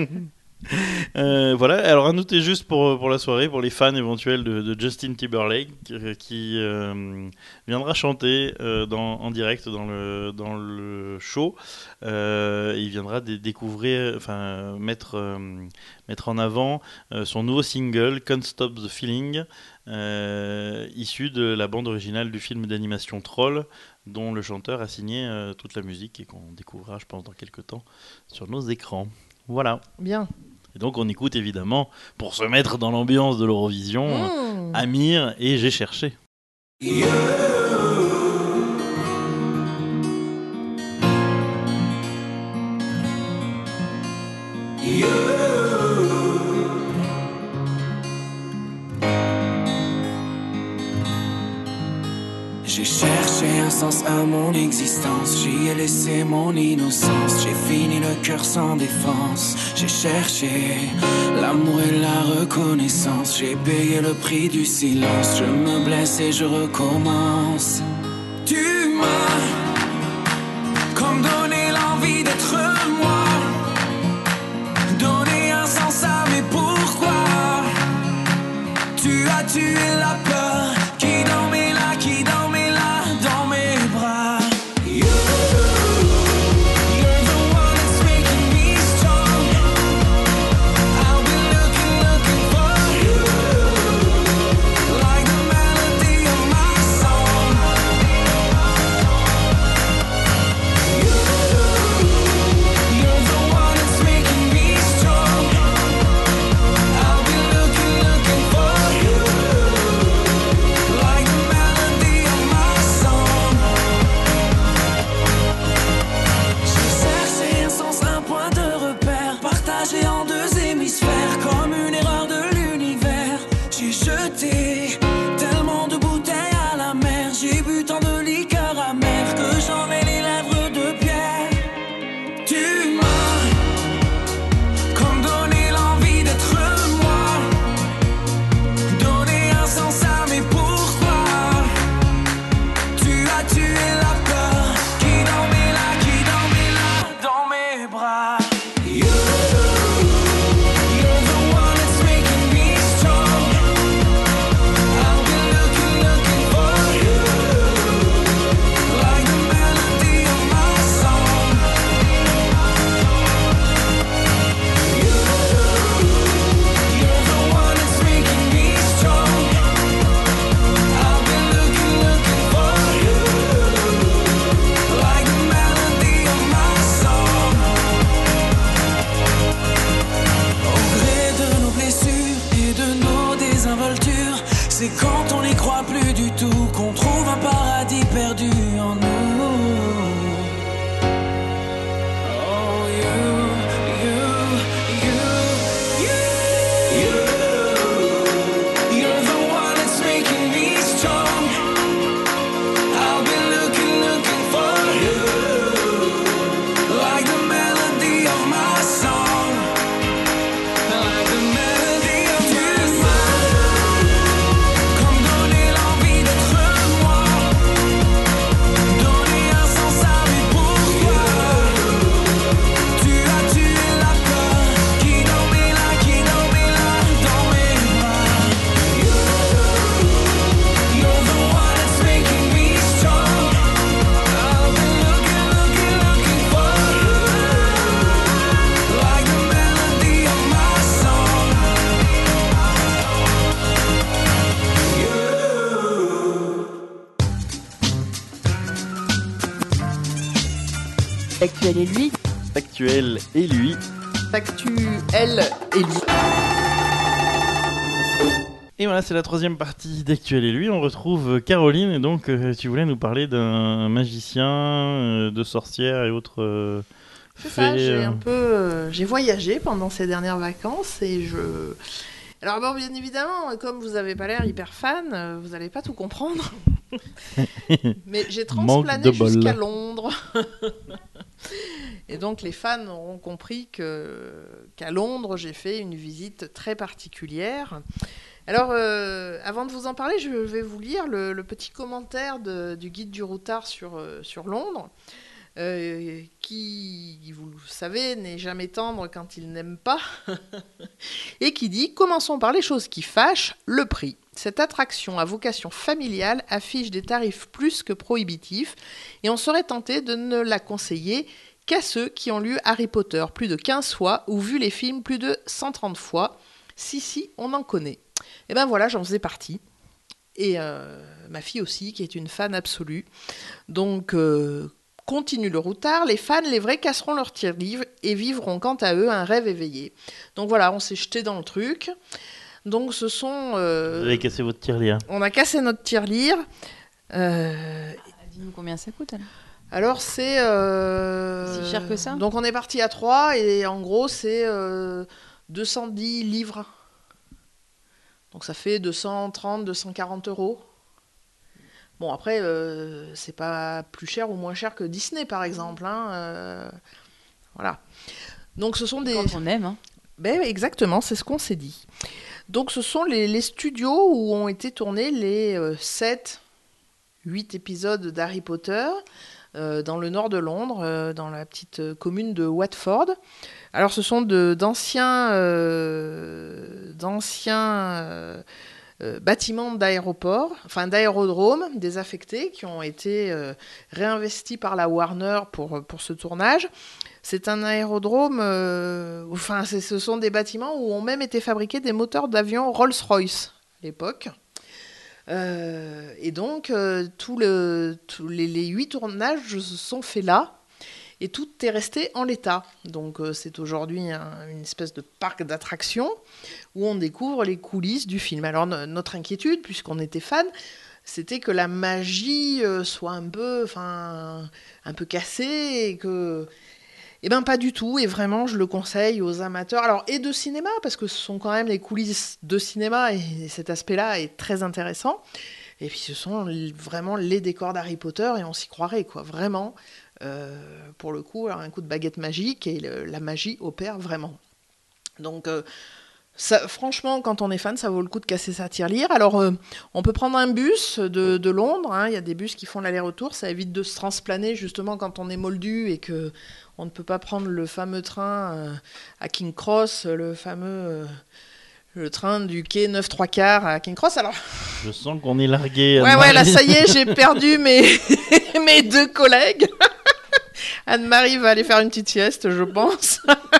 Euh, voilà, alors à noter juste pour, pour la soirée, pour les fans éventuels de, de Justin Timberlake, euh, qui euh, viendra chanter euh, dans, en direct dans le, dans le show. Euh, il viendra dé- découvrir, enfin mettre, euh, mettre en avant euh, son nouveau single Can't Stop the Feeling, euh, issu de la bande originale du film d'animation Troll, dont le chanteur a signé euh, toute la musique et qu'on découvrira, je pense, dans quelques temps sur nos écrans. Voilà. Bien. Et donc on écoute évidemment, pour se mettre dans l'ambiance de l'Eurovision, Mmh. Amir et J'ai cherché. J'ai cherché un sens à mon existence, j'y ai laissé mon innocence, j'ai fini le cœur sans défense, j'ai cherché l'amour et la reconnaissance, j'ai payé le prix du silence, je me blesse et je recommence. Tu m'as comme donné l'envie d'être moi, donné un sens à mes pourquoi, tu as tué la peur qui dormait là, qui dormait là dans mes bras. You, you're the one that's making me strong. I'll be looking, looking for you, like the melody of my song. Factuel et lui. Factuel et lui. Factuel et lui. Et voilà, c'est la troisième partie d'Actuel et lui. On retrouve Caroline, et donc euh, tu voulais nous parler d'un magicien, euh, de sorcières et autres euh, C'est faits. ça, j'ai euh, un peu, euh, j'ai voyagé pendant ces dernières vacances et je. Alors bon, bien évidemment, comme vous n'avez pas l'air hyper fan, euh, vous n'allez pas tout comprendre. Mais j'ai Manque transplané de bol. jusqu'à Londres. Et donc les fans auront compris que qu'à Londres, j'ai fait une visite très particulière. Alors, euh, avant de vous en parler, je vais vous lire le, le petit commentaire de- du guide du routard sur, euh, sur Londres, euh, qui, vous le savez, n'est jamais tendre quand il n'aime pas, et qui dit « Commençons par les choses qui fâchent, le prix. Cette attraction à vocation familiale affiche des tarifs plus que prohibitifs, et on serait tenté de ne la conseiller qu'à ceux qui ont lu Harry Potter plus de quinze fois ou vu les films plus de cent trente fois. Si, si, on en connaît. » Et ben voilà, j'en faisais partie. Et euh, ma fille aussi, qui est une fan absolue. Donc, euh, continue le routard. Les fans, les vrais, casseront leur tir-livre et vivront quant à eux un rêve éveillé. Donc voilà, on s'est jeté dans le truc. Donc ce sont... euh, Vous avez cassé votre tirelire. on a cassé notre tirelire. Euh, Dis-nous combien ça coûte alors. alors c'est... euh, Si cher que ça ? Donc on est parti à trois et en gros c'est euh, deux cent dix livres. Donc ça fait deux cent trente, deux cent quarante euros. Bon, après, euh, c'est pas plus cher ou moins cher que Disney, par exemple. Hein, euh, voilà. Donc ce sont des... Quand on aime. Hein. Ben, exactement, c'est ce qu'on s'est dit. Donc ce sont les, les studios où ont été tournés les euh, sept, huit épisodes d'Harry Potter euh, dans le nord de Londres, euh, dans la petite euh, commune de Watford. Alors, ce sont de, d'anciens, euh, d'anciens euh, euh, bâtiments d'aéroport, enfin d'aérodromes désaffectés qui ont été euh, réinvestis par la Warner pour, pour ce tournage. C'est un aérodrome, euh, enfin, c'est, ce sont des bâtiments où ont même été fabriqués des moteurs d'avion Rolls-Royce à l'époque. Euh, et donc, euh, tout le, tout les, les huit tournages se sont faits là. Et tout est resté en l'état. Donc euh, c'est aujourd'hui un, une espèce de parc d'attractions où on découvre les coulisses du film. Alors no- notre inquiétude, puisqu'on était fan, c'était que la magie euh, soit un peu, enfin, un peu cassée et que... Eh bien pas du tout, et vraiment je le conseille aux amateurs, alors et de cinéma, parce que ce sont quand même les coulisses de cinéma, et cet aspect-là est très intéressant. Et puis ce sont l- vraiment les décors d'Harry Potter, et on s'y croirait, quoi, vraiment. Euh, pour le coup, alors un coup de baguette magique et le- la magie opère vraiment. Donc, euh, ça, franchement, quand on est fan, ça vaut le coup de casser sa tirelire. Alors, euh, on peut prendre un bus de, de Londres. Hein, il y a des bus qui font l'aller-retour. Ça évite de se transplaner justement quand on est moldu et que on ne peut pas prendre le fameux train euh, à King Cross, le fameux euh, le train du quai neuf trois quarts à King Cross. Alors, Je sens qu'on est largué. ouais, ouais, là, Anne-Marie. ça y est, j'ai perdu mes, mes deux collègues. Anne-Marie va aller faire une petite sieste, je pense.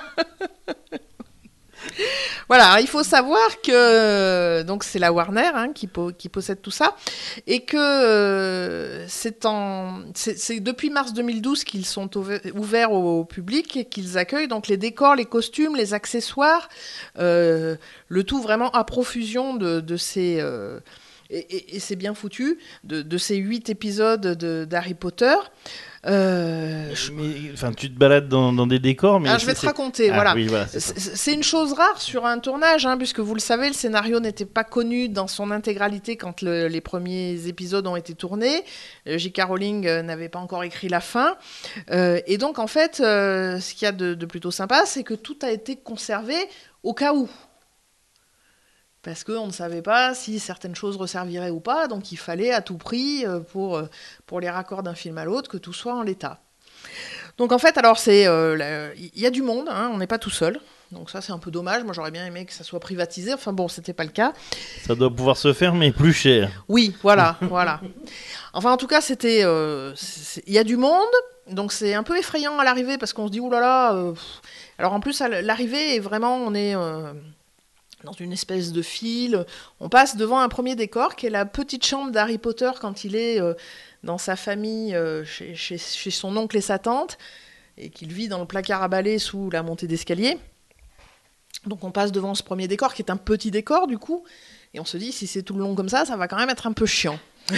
Voilà, il faut savoir que donc c'est la Warner hein, qui, po- qui possède tout ça et que euh, c'est, en, c'est, c'est depuis mars deux mille douze qu'ils sont ouver- ouverts au public et qu'ils accueillent donc les décors, les costumes, les accessoires, euh, le tout vraiment à profusion de, de ces... Euh, et, et, et c'est bien foutu, de, de ces huit épisodes de, d'Harry Potter. Euh, je- Mais, enfin, tu te balades dans, dans des décors, mais Alors, je vais c'est- te raconter, Ah, voilà. oui, voilà, c'est ça. C'est c'est une chose rare sur un tournage, hein, puisque vous le savez, le scénario n'était pas connu dans son intégralité quand le- les premiers épisodes ont été tournés. Euh, J K. Rowling euh, n'avait pas encore écrit la fin. Euh, et donc, en fait, euh, ce qu'il y a de, de plutôt sympa, c'est que tout a été conservé au cas où. Parce qu'on ne savait pas si certaines choses resserviraient ou pas, donc il fallait à tout prix, euh, pour, euh, pour les raccords d'un film à l'autre, que tout soit en l'état. Donc en fait, alors c'est, euh, la- il y a du monde, hein, on n'est pas tout seul. Donc ça c'est un peu dommage. Moi j'aurais bien aimé que ça soit privatisé. Enfin bon, c'était pas le cas. Ça doit pouvoir se faire, mais plus cher. Oui, voilà, voilà. Enfin en tout cas c'était, euh, c'est- il y a du monde. Donc c'est un peu effrayant à l'arrivée parce qu'on se dit oulala. Là là, euh, pff. Alors en plus à l'arrivée est vraiment, on est euh, dans une espèce de file. On passe devant un premier décor qui est la petite chambre d'Harry Potter quand il est euh, dans sa famille, euh, chez, chez, chez son oncle et sa tante. et qu'il vit dans le placard à balai sous la montée d'escalier. Donc on passe devant ce premier décor, qui est un petit décor, du coup, et on se dit, si c'est tout le long comme ça, ça va quand même être un peu chiant.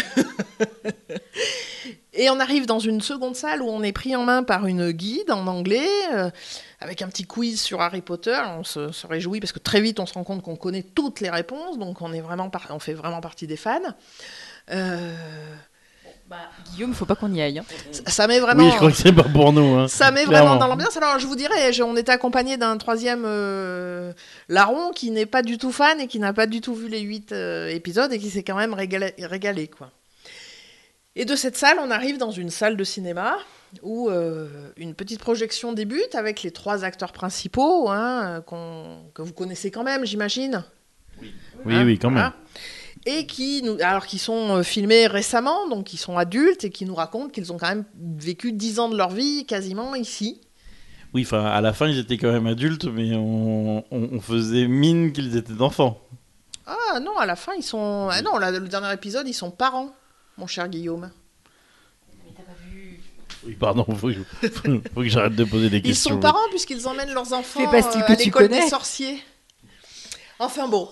Et on arrive dans une seconde salle où on est pris en main par une guide en anglais, euh, avec un petit quiz sur Harry Potter. On se, se réjouit parce que très vite on se rend compte qu'on connaît toutes les réponses, donc on, est vraiment par- on fait vraiment partie des fans. Euh... Bah, Guillaume, faut pas qu'on y aille. Hein. Ça, ça met vraiment. Oui, je crois que c'est pas pour nous. Hein. Ça met Clairement. vraiment dans l'ambiance. Alors, je vous dirais, je- on était accompagné d'un troisième euh, larron qui n'est pas du tout fan et qui n'a pas du tout vu les huit euh, épisodes et qui s'est quand même régalé, régalé, quoi. Et de cette salle, on arrive dans une salle de cinéma où euh, une petite projection débute avec les trois acteurs principaux, hein, qu'on, que vous connaissez quand même, j'imagine. Oui, Hein, oui, quand voilà. même. Et qui, nous, alors, qui sont euh, filmés récemment, donc qui sont adultes et qui nous racontent qu'ils ont quand même vécu dix ans de leur vie quasiment ici. Oui, enfin, à la fin, ils étaient quand même adultes, mais on, on, on faisait mine qu'ils étaient enfants. Ah non, à la fin, ils sont... Ah non, là, le dernier épisode, ils sont parents, mon cher Guillaume. Mais t'as pas vu. Oui, pardon, faut que, faut, faut que j'arrête de poser des Ils questions. sont parents puisqu'ils emmènent leurs enfants Fais pas style euh, que à tu l'école connais. des sorciers. Enfin bon.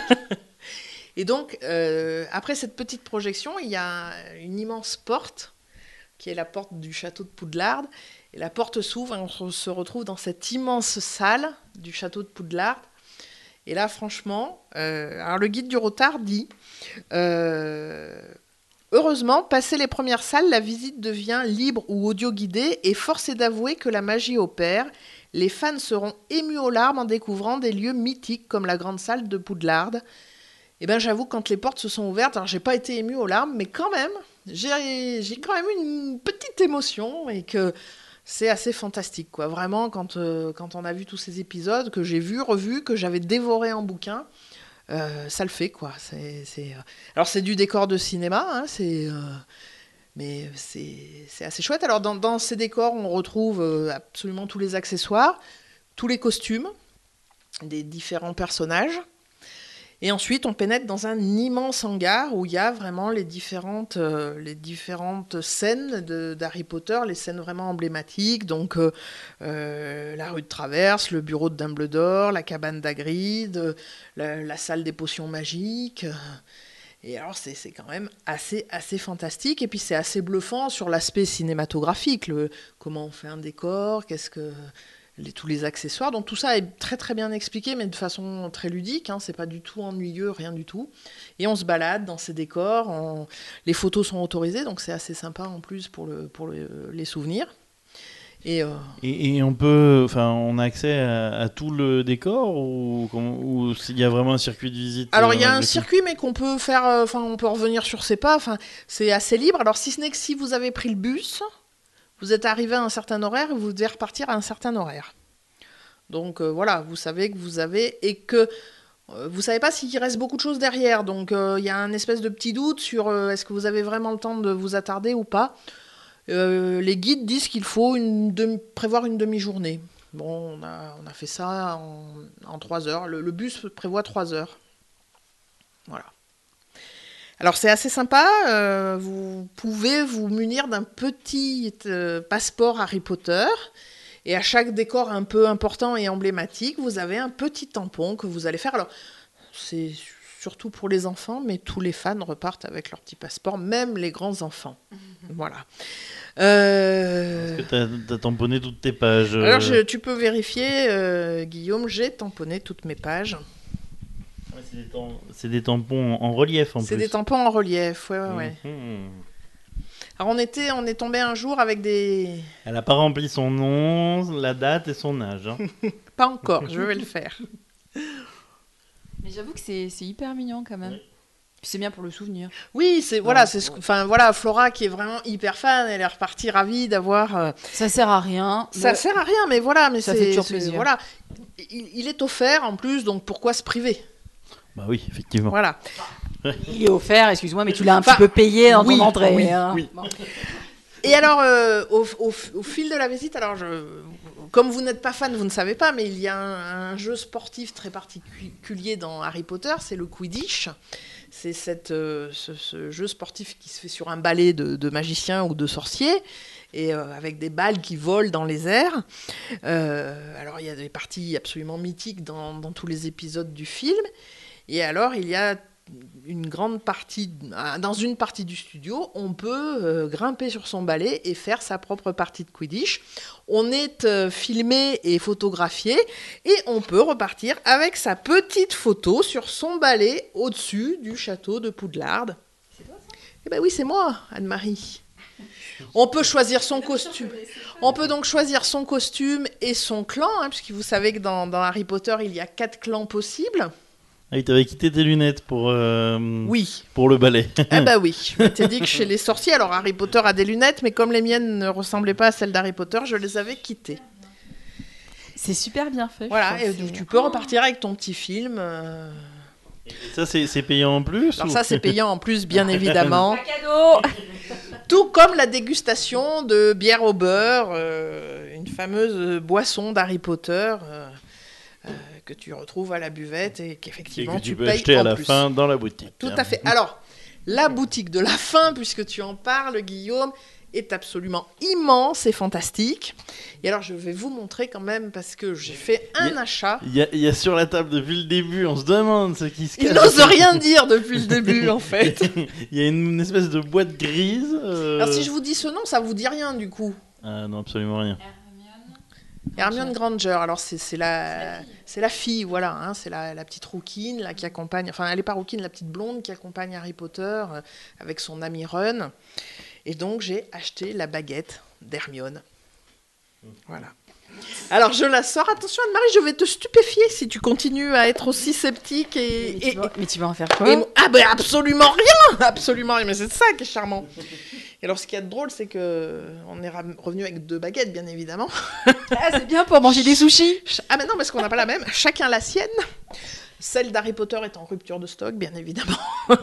Et donc, euh, après cette petite projection, il y a une immense porte, qui est la porte du château de Poudlard. Et la porte s'ouvre et on se retrouve dans cette immense salle du château de Poudlard. Et là, franchement, euh, alors le guide du retard dit euh, heureusement, passé les premières salles, la visite devient libre ou audio-guidée et force est d'avouer que la magie opère. Les fans seront émus aux larmes en découvrant des lieux mythiques comme la grande salle de Poudlard. Et ben, j'avoue, quand les portes se sont ouvertes, alors j'ai pas été émue aux larmes, mais quand même, j'ai, j'ai quand même eu une petite émotion et que c'est assez fantastique, quoi. Vraiment, quand, euh, quand on a vu tous ces épisodes, que j'ai vus, revus, que j'avais dévoré en bouquin, euh, ça le fait, quoi. C'est, c'est, euh... Alors, c'est du décor de cinéma, hein, c'est, euh... mais c'est, c'est assez chouette. Alors, dans, dans ces décors, on retrouve euh, absolument tous les accessoires, tous les costumes des différents personnages. Et ensuite, on pénètre dans un immense hangar où il y a vraiment les différentes, euh, les différentes scènes de, d'Harry Potter, les scènes vraiment emblématiques. Donc, euh, euh, la rue de Traverse, le bureau de Dumbledore, la cabane d'Hagrid, euh, la, la salle des potions magiques. Et alors, c'est, c'est quand même assez, assez fantastique. Et puis, c'est assez bluffant sur l'aspect cinématographique. Le, comment on fait un décor, qu'est-ce que... Les, tous les accessoires, donc tout ça est très très bien expliqué, mais de façon très ludique, hein, c'est pas du tout ennuyeux, rien du tout. Et on se balade dans ces décors, on... les photos sont autorisées, donc c'est assez sympa en plus pour, le, pour le, les souvenirs. Et, euh... et, et on peut, enfin, on a accès à, à tout le décor ou, ou il y a vraiment un circuit de visite? Alors il y a euh, un circuit, mais qu'on peut faire, enfin, on peut revenir sur ses pas. Enfin, c'est assez libre. Alors si ce n'est que si vous avez pris le bus. Vous êtes arrivé à un certain horaire et vous devez repartir à un certain horaire. Donc euh, voilà, vous savez que vous avez... Et que euh, vous ne savez pas s'il reste beaucoup de choses derrière. Donc il euh, y a un espèce de petit doute sur euh, est-ce que vous avez vraiment le temps de vous attarder ou pas. Euh, les guides disent qu'il faut une demi- prévoir une demi-journée. Bon, on a, on a fait ça en, en trois heures. Le, le bus prévoit trois heures. Voilà. Alors c'est assez sympa, euh, vous pouvez vous munir d'un petit euh, passeport Harry Potter et à chaque décor un peu important et emblématique, vous avez un petit tampon que vous allez faire. Alors c'est surtout pour les enfants, mais tous les fans repartent avec leur petit passeport, même les grands enfants. Mmh. Voilà. Euh... Est-ce que tu as tamponné toutes tes pages? Alors je, tu peux vérifier, euh, Guillaume, j'ai tamponné toutes mes pages. C'est des, tam- c'est des tampons en relief en C'est plus. des tampons en relief, ouais, ouais, ouais. Mmh. Alors on était, on est tombé un jour avec des... Elle n'a pas rempli son nom, la date et son âge. Hein. Pas encore, je vais le faire. Mais j'avoue que c'est, c'est hyper mignon quand même. Oui. Puis c'est bien pour le souvenir. Oui, c'est voilà, c'est ce, enfin voilà, Flora qui est vraiment hyper fan, elle est repartie ravie d'avoir. Euh... Ça sert à rien. Ça mais... sert à rien, mais voilà, mais ça c'est, fait toujours c'est plaisir. voilà, il, il est offert en plus, donc pourquoi se priver? Bah oui, effectivement. Voilà. Il est offert, excuse-moi, mais tu l'as un Enfin, petit peu payé dans oui, ton entrée. oui, hein. oui. Bon. Et alors, euh, au, au, au fil de la visite, alors je, comme vous n'êtes pas fan, vous ne savez pas, mais il y a un, un jeu sportif très particulier dans Harry Potter, c'est le Quidditch. C'est cette, euh, ce, ce jeu sportif qui se fait sur un balai de, de magiciens ou de sorciers. et euh, avec des balles qui volent dans les airs. Euh, alors il y a des parties absolument mythiques dans, dans tous les épisodes du film. Et alors il y a une grande partie, dans une partie du studio, on peut euh, grimper sur son balai et faire sa propre partie de Quidditch. On est euh, filmé et photographié et on peut repartir avec sa petite photo sur son balai au-dessus du château de Poudlard. C'est toi ça ? Eh ben oui, c'est moi, Anne-Marie. On peut choisir son costume. On peut donc choisir son costume et son clan, hein, puisque vous savez que dans, dans Harry Potter, il y a quatre clans possibles. Ah, il t'avait quitté tes lunettes pour, euh, oui. pour le balai. Ah bah oui, je m'étais dit que chez les sorciers, alors Harry Potter a des lunettes, mais comme les miennes ne ressemblaient pas à celles d'Harry Potter, je les avais quittées. C'est super bien fait. Voilà, et tu peux repartir avec ton petit film. Euh... Et ça, c'est, c'est payant en plus Alors ou... ça, c'est payant en plus, bien évidemment. Un cadeau. Tout comme la dégustation de bière au beurre, euh, une fameuse boisson d'Harry Potter... Euh... Euh, que tu retrouves à la buvette et qu'effectivement et que tu, tu peux payes acheter en à la plus. fin dans la boutique. Tout à fait. Alors, la boutique de la fin, puisque tu en parles, Guillaume, est absolument immense et fantastique. Et alors, je vais vous montrer quand même, parce que j'ai fait un il y a, achat. Il y, a, il y a sur la table depuis le début, on se demande ce qui se cache. Il n'ose rien dire depuis le début, en fait. Il y a une, une espèce de boîte grise. Euh... Alors, si je vous dis ce nom, ça vous dit rien, du coup. Ah non, absolument rien. Hermione Granger, alors c'est, c'est, la, c'est la fille, voilà, hein, c'est la, la petite rouquine là, qui accompagne, enfin elle n'est pas rouquine, la petite blonde qui accompagne Harry Potter euh, avec son ami Ron. Et donc j'ai acheté la baguette d'Hermione. Voilà. Alors je la sors, attention Anne-Marie, je vais te stupéfier si tu continues à être aussi sceptique et... Mais, et, tu, vas, et, mais tu vas en faire quoi et, Ah ben absolument rien, absolument rien, mais c'est ça qui est charmant. Et alors, ce qu'il y a de drôle, c'est qu'on est revenu avec deux baguettes, bien évidemment. Ah, c'est bien pour manger des sushis. Ah, mais non, parce qu'on n'a pas la même. Chacun la sienne. Celle d'Harry Potter est en rupture de stock, bien évidemment.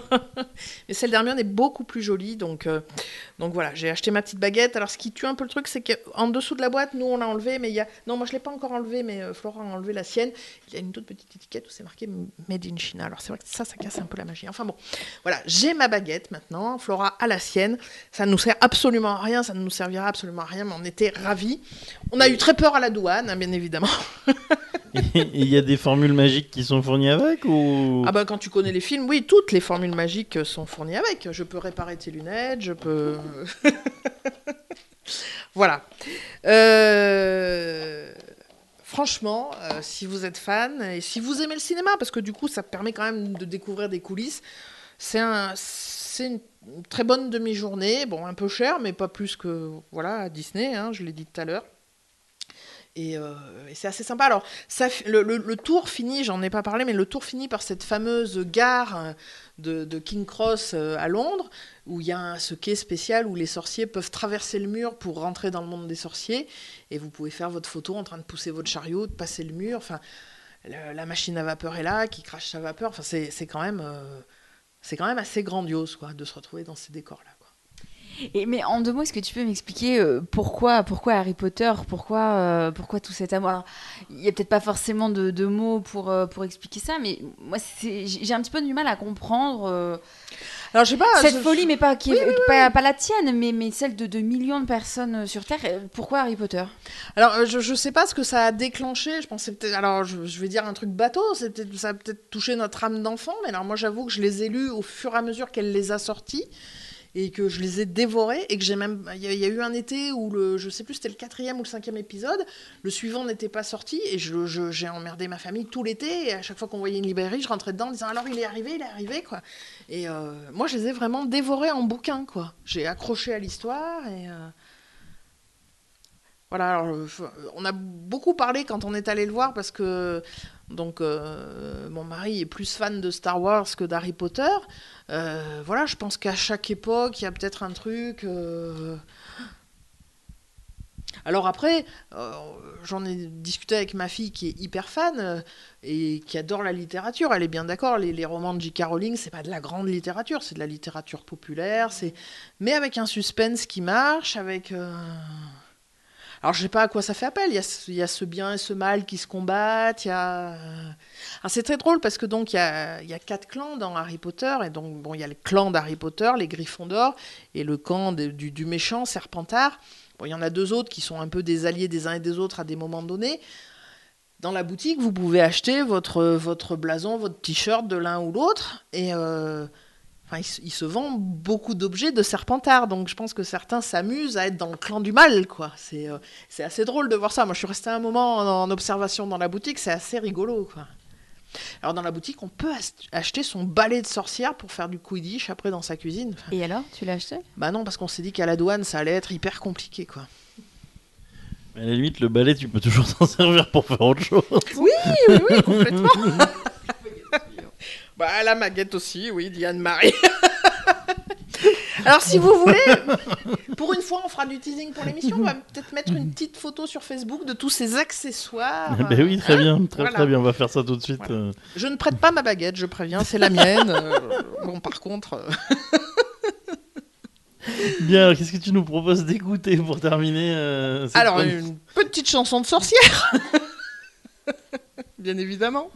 Mais celle d'Hermione est beaucoup plus jolie. Donc, euh, donc voilà, j'ai acheté ma petite baguette. Alors, ce qui tue un peu le truc, c'est qu'en dessous de la boîte, nous, on l'a enlevé. Mais il y a... Non, moi, je ne l'ai pas encore enlevé, mais euh, Flora a enlevé la sienne. Il y a une toute petite étiquette où c'est marqué Made in China. Alors, c'est vrai que ça, ça casse un peu la magie. Enfin bon, voilà, j'ai ma baguette maintenant. Flora a la sienne. Ça ne nous sert absolument à rien. Ça ne nous servira absolument à rien, mais on était ravis. On a eu très peur à la douane, hein, bien évidemment. Il y a des formules magiques qui sont fournies avec ou... Ah ben quand tu connais les films, oui, toutes les formules magiques sont fournies avec. Je peux réparer tes lunettes, je peux... Voilà. Euh... Franchement, euh, si vous êtes fan, et si vous aimez le cinéma, parce que du coup, ça permet quand même de découvrir des coulisses, c'est, un... c'est une très bonne demi-journée. Bon, un peu cher, mais pas plus que voilà, à Disney, hein, je l'ai dit tout à l'heure. Et, euh, et c'est assez sympa. Alors, ça, le, le, le tour finit, j'en ai pas parlé, mais le tour finit par cette fameuse gare de, de King Cross à Londres, où il y a un, ce quai spécial où les sorciers peuvent traverser le mur pour rentrer dans le monde des sorciers. Et vous pouvez faire votre photo en train de pousser votre chariot, de passer le mur. Enfin, la, la machine à vapeur est là, qui crache sa vapeur. Enfin, c'est, c'est, quand même, euh, c'est quand même assez grandiose, quoi, de se retrouver dans ces décors-là. Et, mais en deux mots, est-ce que tu peux m'expliquer euh, pourquoi, pourquoi Harry Potter, pourquoi, euh, pourquoi tout cet amour? Alors, il n'y a peut-être pas forcément de, de mots pour, euh, pour expliquer ça, mais moi, c'est, j'ai un petit peu du mal à comprendre euh, Alors, je sais pas, cette je... folie, mais pas, qui, oui, oui, pas, oui. pas la tienne, mais, mais celle de, de millions de personnes sur Terre. Pourquoi Harry Potter? Alors, je ne sais pas ce que ça a déclenché. Je pensais peut-être. Alors, je, je vais dire un truc bateau. C'est peut-être, ça a peut-être touché notre âme d'enfant. Mais alors, moi, j'avoue que je les ai lus au fur et à mesure qu'elle les a sortis. Et que je les ai dévorés, et que j'ai même... Il y, y a eu un été où, le, je sais plus, c'était le quatrième ou le cinquième épisode, le suivant n'était pas sorti, et je, je, j'ai emmerdé ma famille tout l'été, et à chaque fois qu'on voyait une librairie, je rentrais dedans en disant « Alors, il est arrivé, il est arrivé, quoi ». Et euh, moi, je les ai vraiment dévorés en bouquin, quoi. J'ai accroché à l'histoire, et... Euh... Voilà, alors, on a beaucoup parlé quand on est allé le voir, parce que... Donc, euh, mon mari est plus fan de Star Wars que d'Harry Potter. Euh, voilà, je pense qu'à chaque époque, il y a peut-être un truc... Euh... Alors après, euh, j'en ai discuté avec ma fille qui est hyper fan euh, et qui adore la littérature. Elle est bien d'accord, les, les romans de J K. Rowling, c'est pas de la grande littérature, c'est de la littérature populaire, c'est... mais avec un suspense qui marche, avec... Euh... Alors, je ne sais pas à quoi ça fait appel. Il y a, il y a ce bien et ce mal qui se combattent. Il y a... Alors, c'est très drôle parce que donc il y a, il y a quatre clans dans Harry Potter. Et donc, bon, il y a le clan d'Harry Potter, les Gryffondors, et le camp de, du, du méchant Serpentard. Bon, il y en a deux autres qui sont un peu des alliés des uns et des autres à des moments donnés. Dans la boutique, vous pouvez acheter votre, votre blason, votre t-shirt de l'un ou l'autre. Et euh, enfin, il, il se vend beaucoup d'objets de Serpentard. Donc je pense que certains s'amusent à être dans le clan du mal, quoi. C'est, euh, c'est assez drôle de voir ça. Moi, je suis restée un moment en, en observation dans la boutique. C'est assez rigolo, quoi. Alors dans la boutique, on peut acheter son balai de sorcière pour faire du quidditch après dans sa cuisine. Enfin, Et alors, tu l'as acheté ? bah non, parce qu'on s'est dit qu'à la douane, ça allait être hyper compliqué, quoi. Mais à la limite, le balai, tu peux toujours t'en servir pour faire autre chose. Oui, oui, oui, complètement. Bah la maguette aussi, oui, Diane Marie. Alors si vous voulez, pour une fois, on fera du teasing pour l'émission. On va peut-être mettre une petite photo sur Facebook de tous ces accessoires. Ben oui, très Hein, bien, très voilà. très bien. On va faire ça tout de suite. Voilà. euh. Je ne prête pas ma baguette, je préviens, c'est la mienne. Euh, bon, par contre... euh, Bien, alors qu'est-ce que tu nous proposes d'écouter pour terminer euh, cette Alors, chronique une petite chanson de sorcière. Bien évidemment.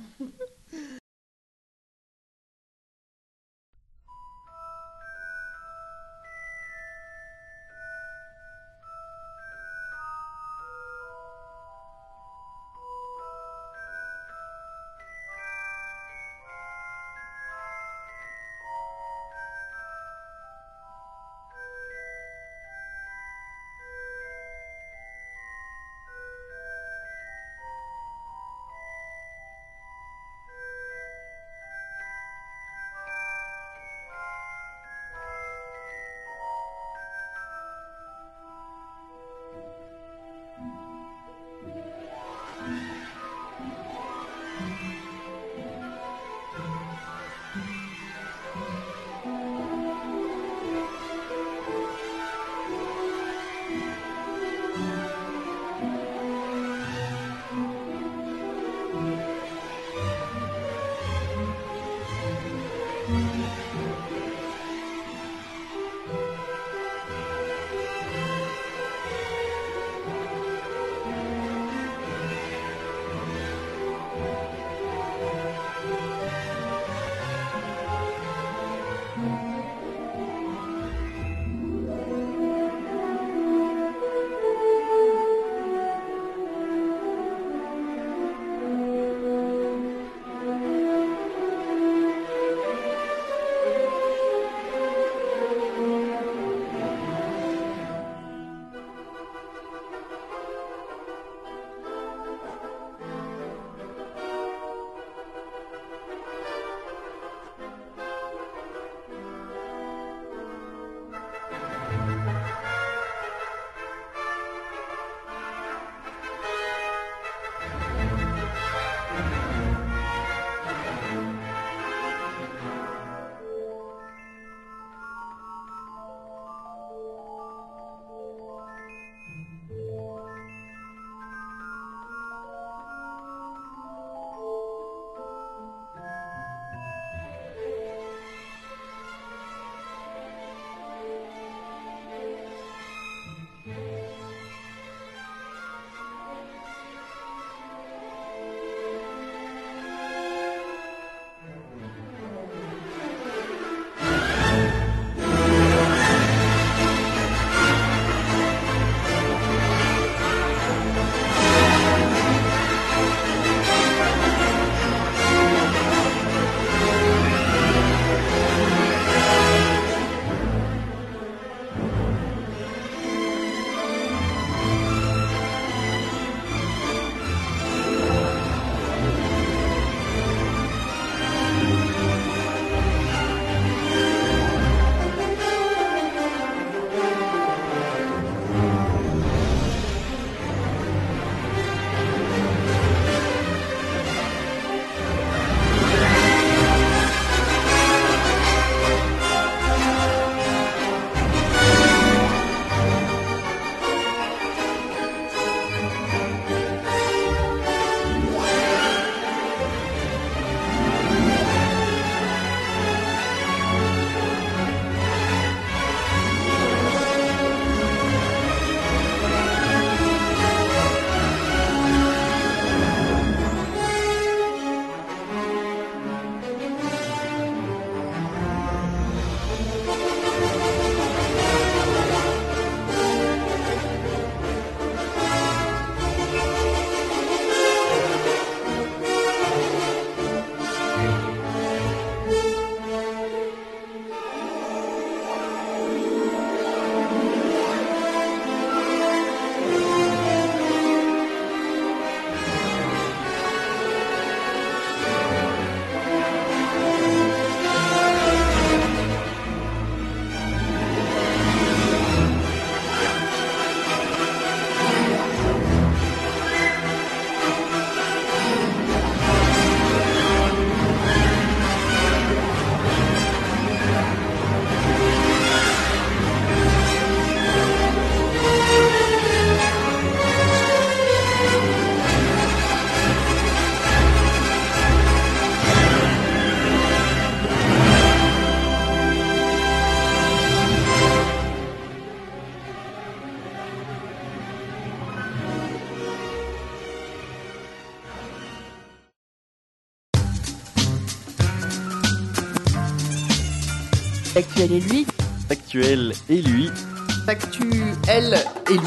Factuel et lui. Factuel et lui. Factuel et lui.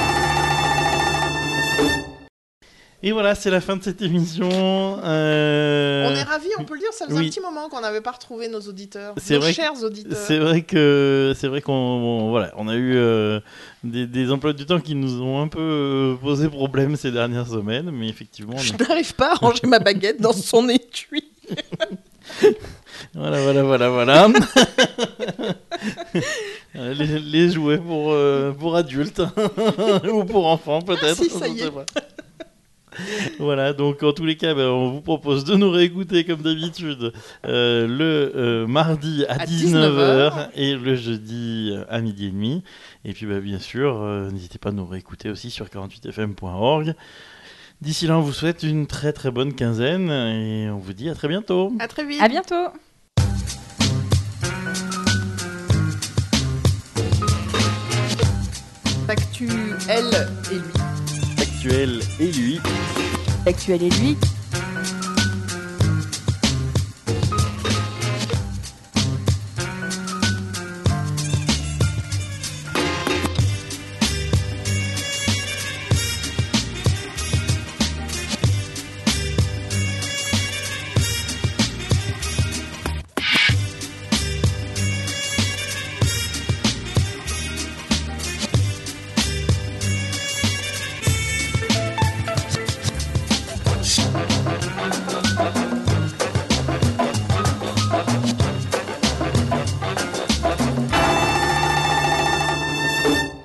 Et voilà, c'est la fin de cette émission. Euh... On est ravis, on peut le dire, ça faisait oui. un petit moment qu'on n'avait pas retrouvé nos auditeurs, C'est nos vrai chers que, auditeurs. C'est vrai que c'est vrai qu'on on, voilà, on a eu euh, des, des emplois du temps qui nous ont un peu euh, posé problème ces dernières semaines, mais effectivement. On... Je n'arrive pas à ranger ma baguette dans son étui. Voilà, voilà, voilà, voilà. les, les jouets pour, euh, pour adultes ou pour enfants peut-être. Ah si, ça y est. Voilà, donc en tous les cas, ben, on vous propose de nous réécouter comme d'habitude euh, le euh, mardi à, à dix-neuf heures et le jeudi à midi et demi. Et puis ben, bien sûr, euh, n'hésitez pas à nous réécouter aussi sur quarante-huit f m point org. D'ici là, on vous souhaite une très très bonne quinzaine et on vous dit à très bientôt. À très vite. À bientôt. Factuel et lui. Factuel et lui. Factuel et lui.